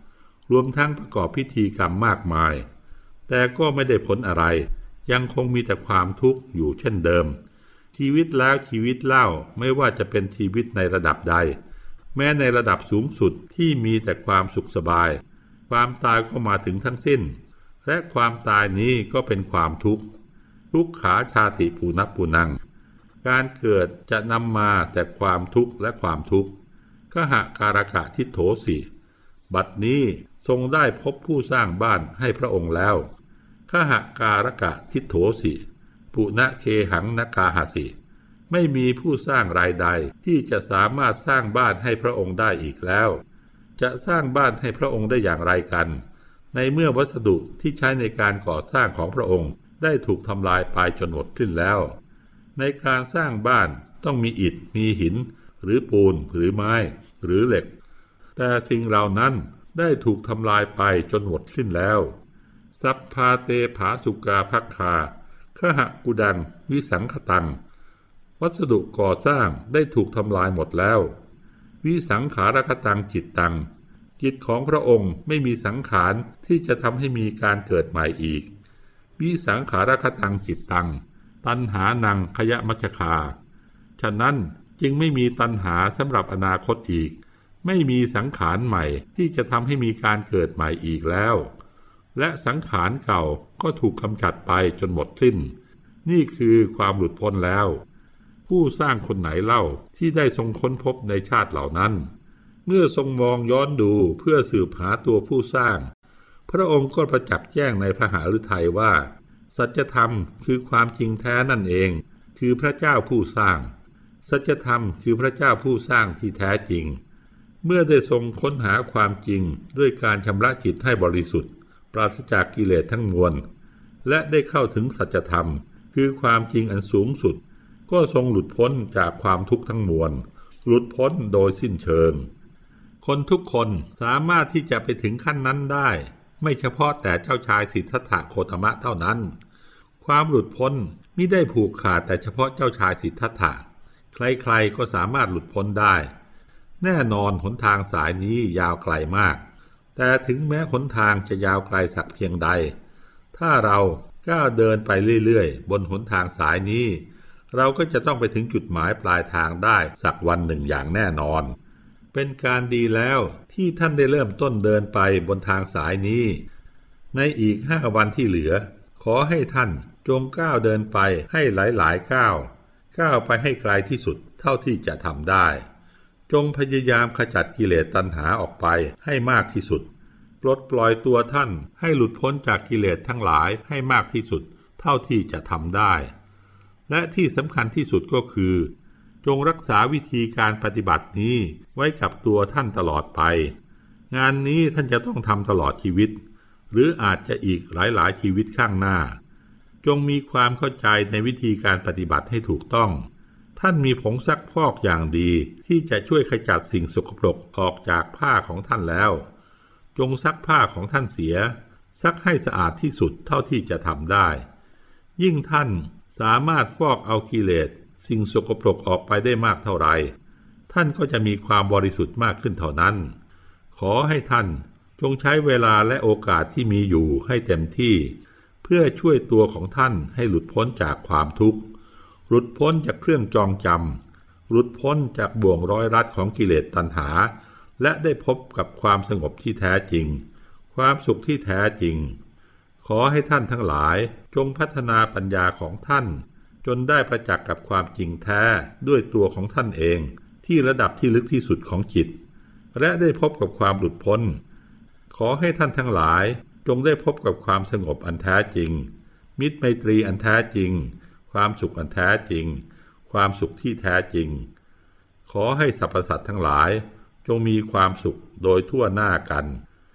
รวมทั้งประกอบพิธีกรรมมากมายแต่ก็ไม่ได้ผลอะไรยังคงมีแต่ความทุกข์อยู่เช่นเดิมชีวิตแล้วชีวิตเล่าไม่ว่าจะเป็นชีวิตในระดับใดแม้ในระดับสูงสุดที่มีแต่ความสุขสบายความตายก็มาถึงทั้งสิ้นและความตายนี้ก็เป็นความทุกข์ทุกขาชาติปูนับปูนังการเกิดจะนำมาแต่ความทุกข์และความทุกข์กหการกะทิโถสิบัดนี้ทรงได้พบผู้สร้างบ้านให้พระองค์แล้วขหการกะทิโถสิปุณเคหังนกาหสิไม่มีผู้สร้างรายใดที่จะสามารถสร้างบ้านให้พระองค์ได้อีกแล้วจะสร้างบ้านให้พระองค์ได้อย่างไรกันในเมื่อวัสดุที่ใช้ในการก่อสร้างของพระองค์ได้ถูกทำลายไปจนหมดสิ้นแล้วในการสร้างบ้านต้องมีอิฐมีหินหรือปูนหรือไม้หรือเหล็กแต่สิ่งเหล่านั้นได้ถูกทำลายไปจนหมดสิ้นแล้วสัพพาเตภาสุกาภัคคาขหกุดังวิสังขตังวัสดุก่อสร้างได้ถูกทำลายหมดแล้ววิสังขารคตังจิตตังจิตของพระองค์ไม่มีสังขารที่จะทำให้มีการเกิดใหม่อีกวิสังขารคตังจิตตังตัณหานังขยมัจฉคาฉะนั้นจึงไม่มีตัณหาสำหรับอนาคตอีกไม่มีสังขารใหม่ที่จะทำให้มีการเกิดใหม่อีกแล้วและสังขารเก่าก็ถูกกำจัดไปจนหมดสิ้นนี่คือความหลุดพ้นแล้วผู้สร้างคนไหนเล่าที่ได้ทรงค้นพบในชาติเหล่านั้นเมื่อทรงมองย้อนดูเพื่อสืบหาตัวผู้สร้างพระองค์ก็ประจักษ์แจ้งในพระหฤทัยว่าสัจธรรมคือความจริงแท้นั่นเองคือพระเจ้าผู้สร้างสัจธรรมคือพระเจ้าผู้สร้างที่แท้จริงเมื่อได้ทรงค้นหาความจริงด้วยการชำระจิตให้บริสุทธิ์ปราศจากกิเลสทั้งมวลและได้เข้าถึงสัจธรรมคือความจริงอันสูงสุดก็ทรงหลุดพ้นจากความทุกข์ทั้งมวลหลุดพ้นโดยสิ้นเชิงคนทุกคนสามารถที่จะไปถึงขั้นนั้นได้ไม่เฉพาะแต่เจ้าชายสิทธัตถะโคตมะเท่านั้นความหลุดพ้นมิได้ผูกขาดแต่เฉพาะเจ้าชายสิทธัตถะใครๆก็สามารถหลุดพ้นได้แน่นอนหนทางสายนี้ยาวไกลมากแต่ถึงแม้หนทางจะยาวไกลสักเพียงใดถ้าเราก้าวเดินไปเรื่อยๆบนหนทางสายนี้เราก็จะต้องไปถึงจุดหมายปลายทางได้สักวันหนึ่งอย่างแน่นอนเป็นการดีแล้วที่ท่านได้เริ่มต้นเดินไปบนทางสายนี้ในอีกห้าวันที่เหลือขอให้ท่านจงก้าวเดินไปให้หลายๆก้าวก้าวไปให้ไกลที่สุดเท่าที่จะทำได้จงพยายามขจัดกิเลสตัณหาออกไปให้มากที่สุดปลดปล่อยตัวท่านให้หลุดพ้นจากกิเลสทั้งหลายให้มากที่สุดเท่าที่จะทำได้และที่สำคัญที่สุดก็คือจงรักษาวิธีการปฏิบัตินี้ไว้กับตัวท่านตลอดไปงานนี้ท่านจะต้องทำตลอดชีวิตหรืออาจจะอีกหลายๆชีวิตข้างหน้าจงมีความเข้าใจในวิธีการปฏิบัติให้ถูกต้องท่านมีผงซักพอกอย่างดีที่จะช่วยขจัดสิ่งสกปรกออกจากผ้าของท่านแล้วจงซักผ้าของท่านเสียซักให้สะอาดที่สุดเท่าที่จะทำได้ยิ่งท่านสามารถฟอกเอากิเลสสิ่งสกปรกออกไปได้มากเท่าไรท่านก็จะมีความบริสุทธิ์มากขึ้นเท่านั้นขอให้ท่านจงใช้เวลาและโอกาสที่มีอยู่ให้เต็มที่เพื่อช่วยตัวของท่านให้หลุดพ้นจากความทุกข์หลุดพ้นจากเครื่องจองจำหลุดพ้นจากบ่วงร้อยรัดของกิเลสตัณหาและได้พบกับความสงบที่แท้จริงความสุขที่แท้จริงขอให้ท่านทั้งหลายจงพัฒนาปัญญาของท่านจนได้ประจักษ์กับความจริงแท้ด้วยตัวของท่านเองที่ระดับที่ลึกที่สุดของจิตและได้พบกับความหลุดพ้นขอให้ท่านทั้งหลายจงได้พบกับความสงบอันแท้จริงมิตรไมตรีอันแท้จริงความสุขอันแท้จริงความสุขที่แท้จริงขอให้สรรพสัตว์ทั้งหลายจงมีความสุขโดยทั่วหน้ากัน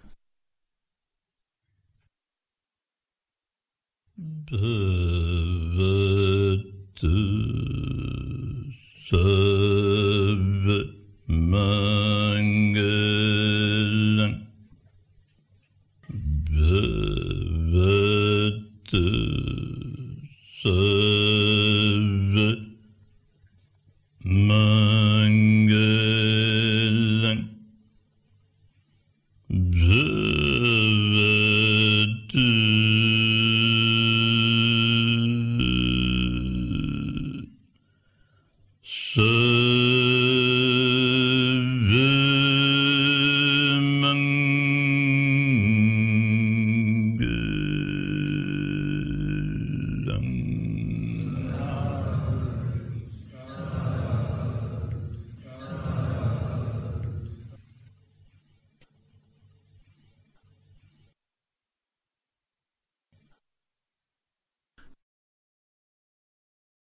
Bhagavata Sarvamangalam Bhagavata Sarvamangalam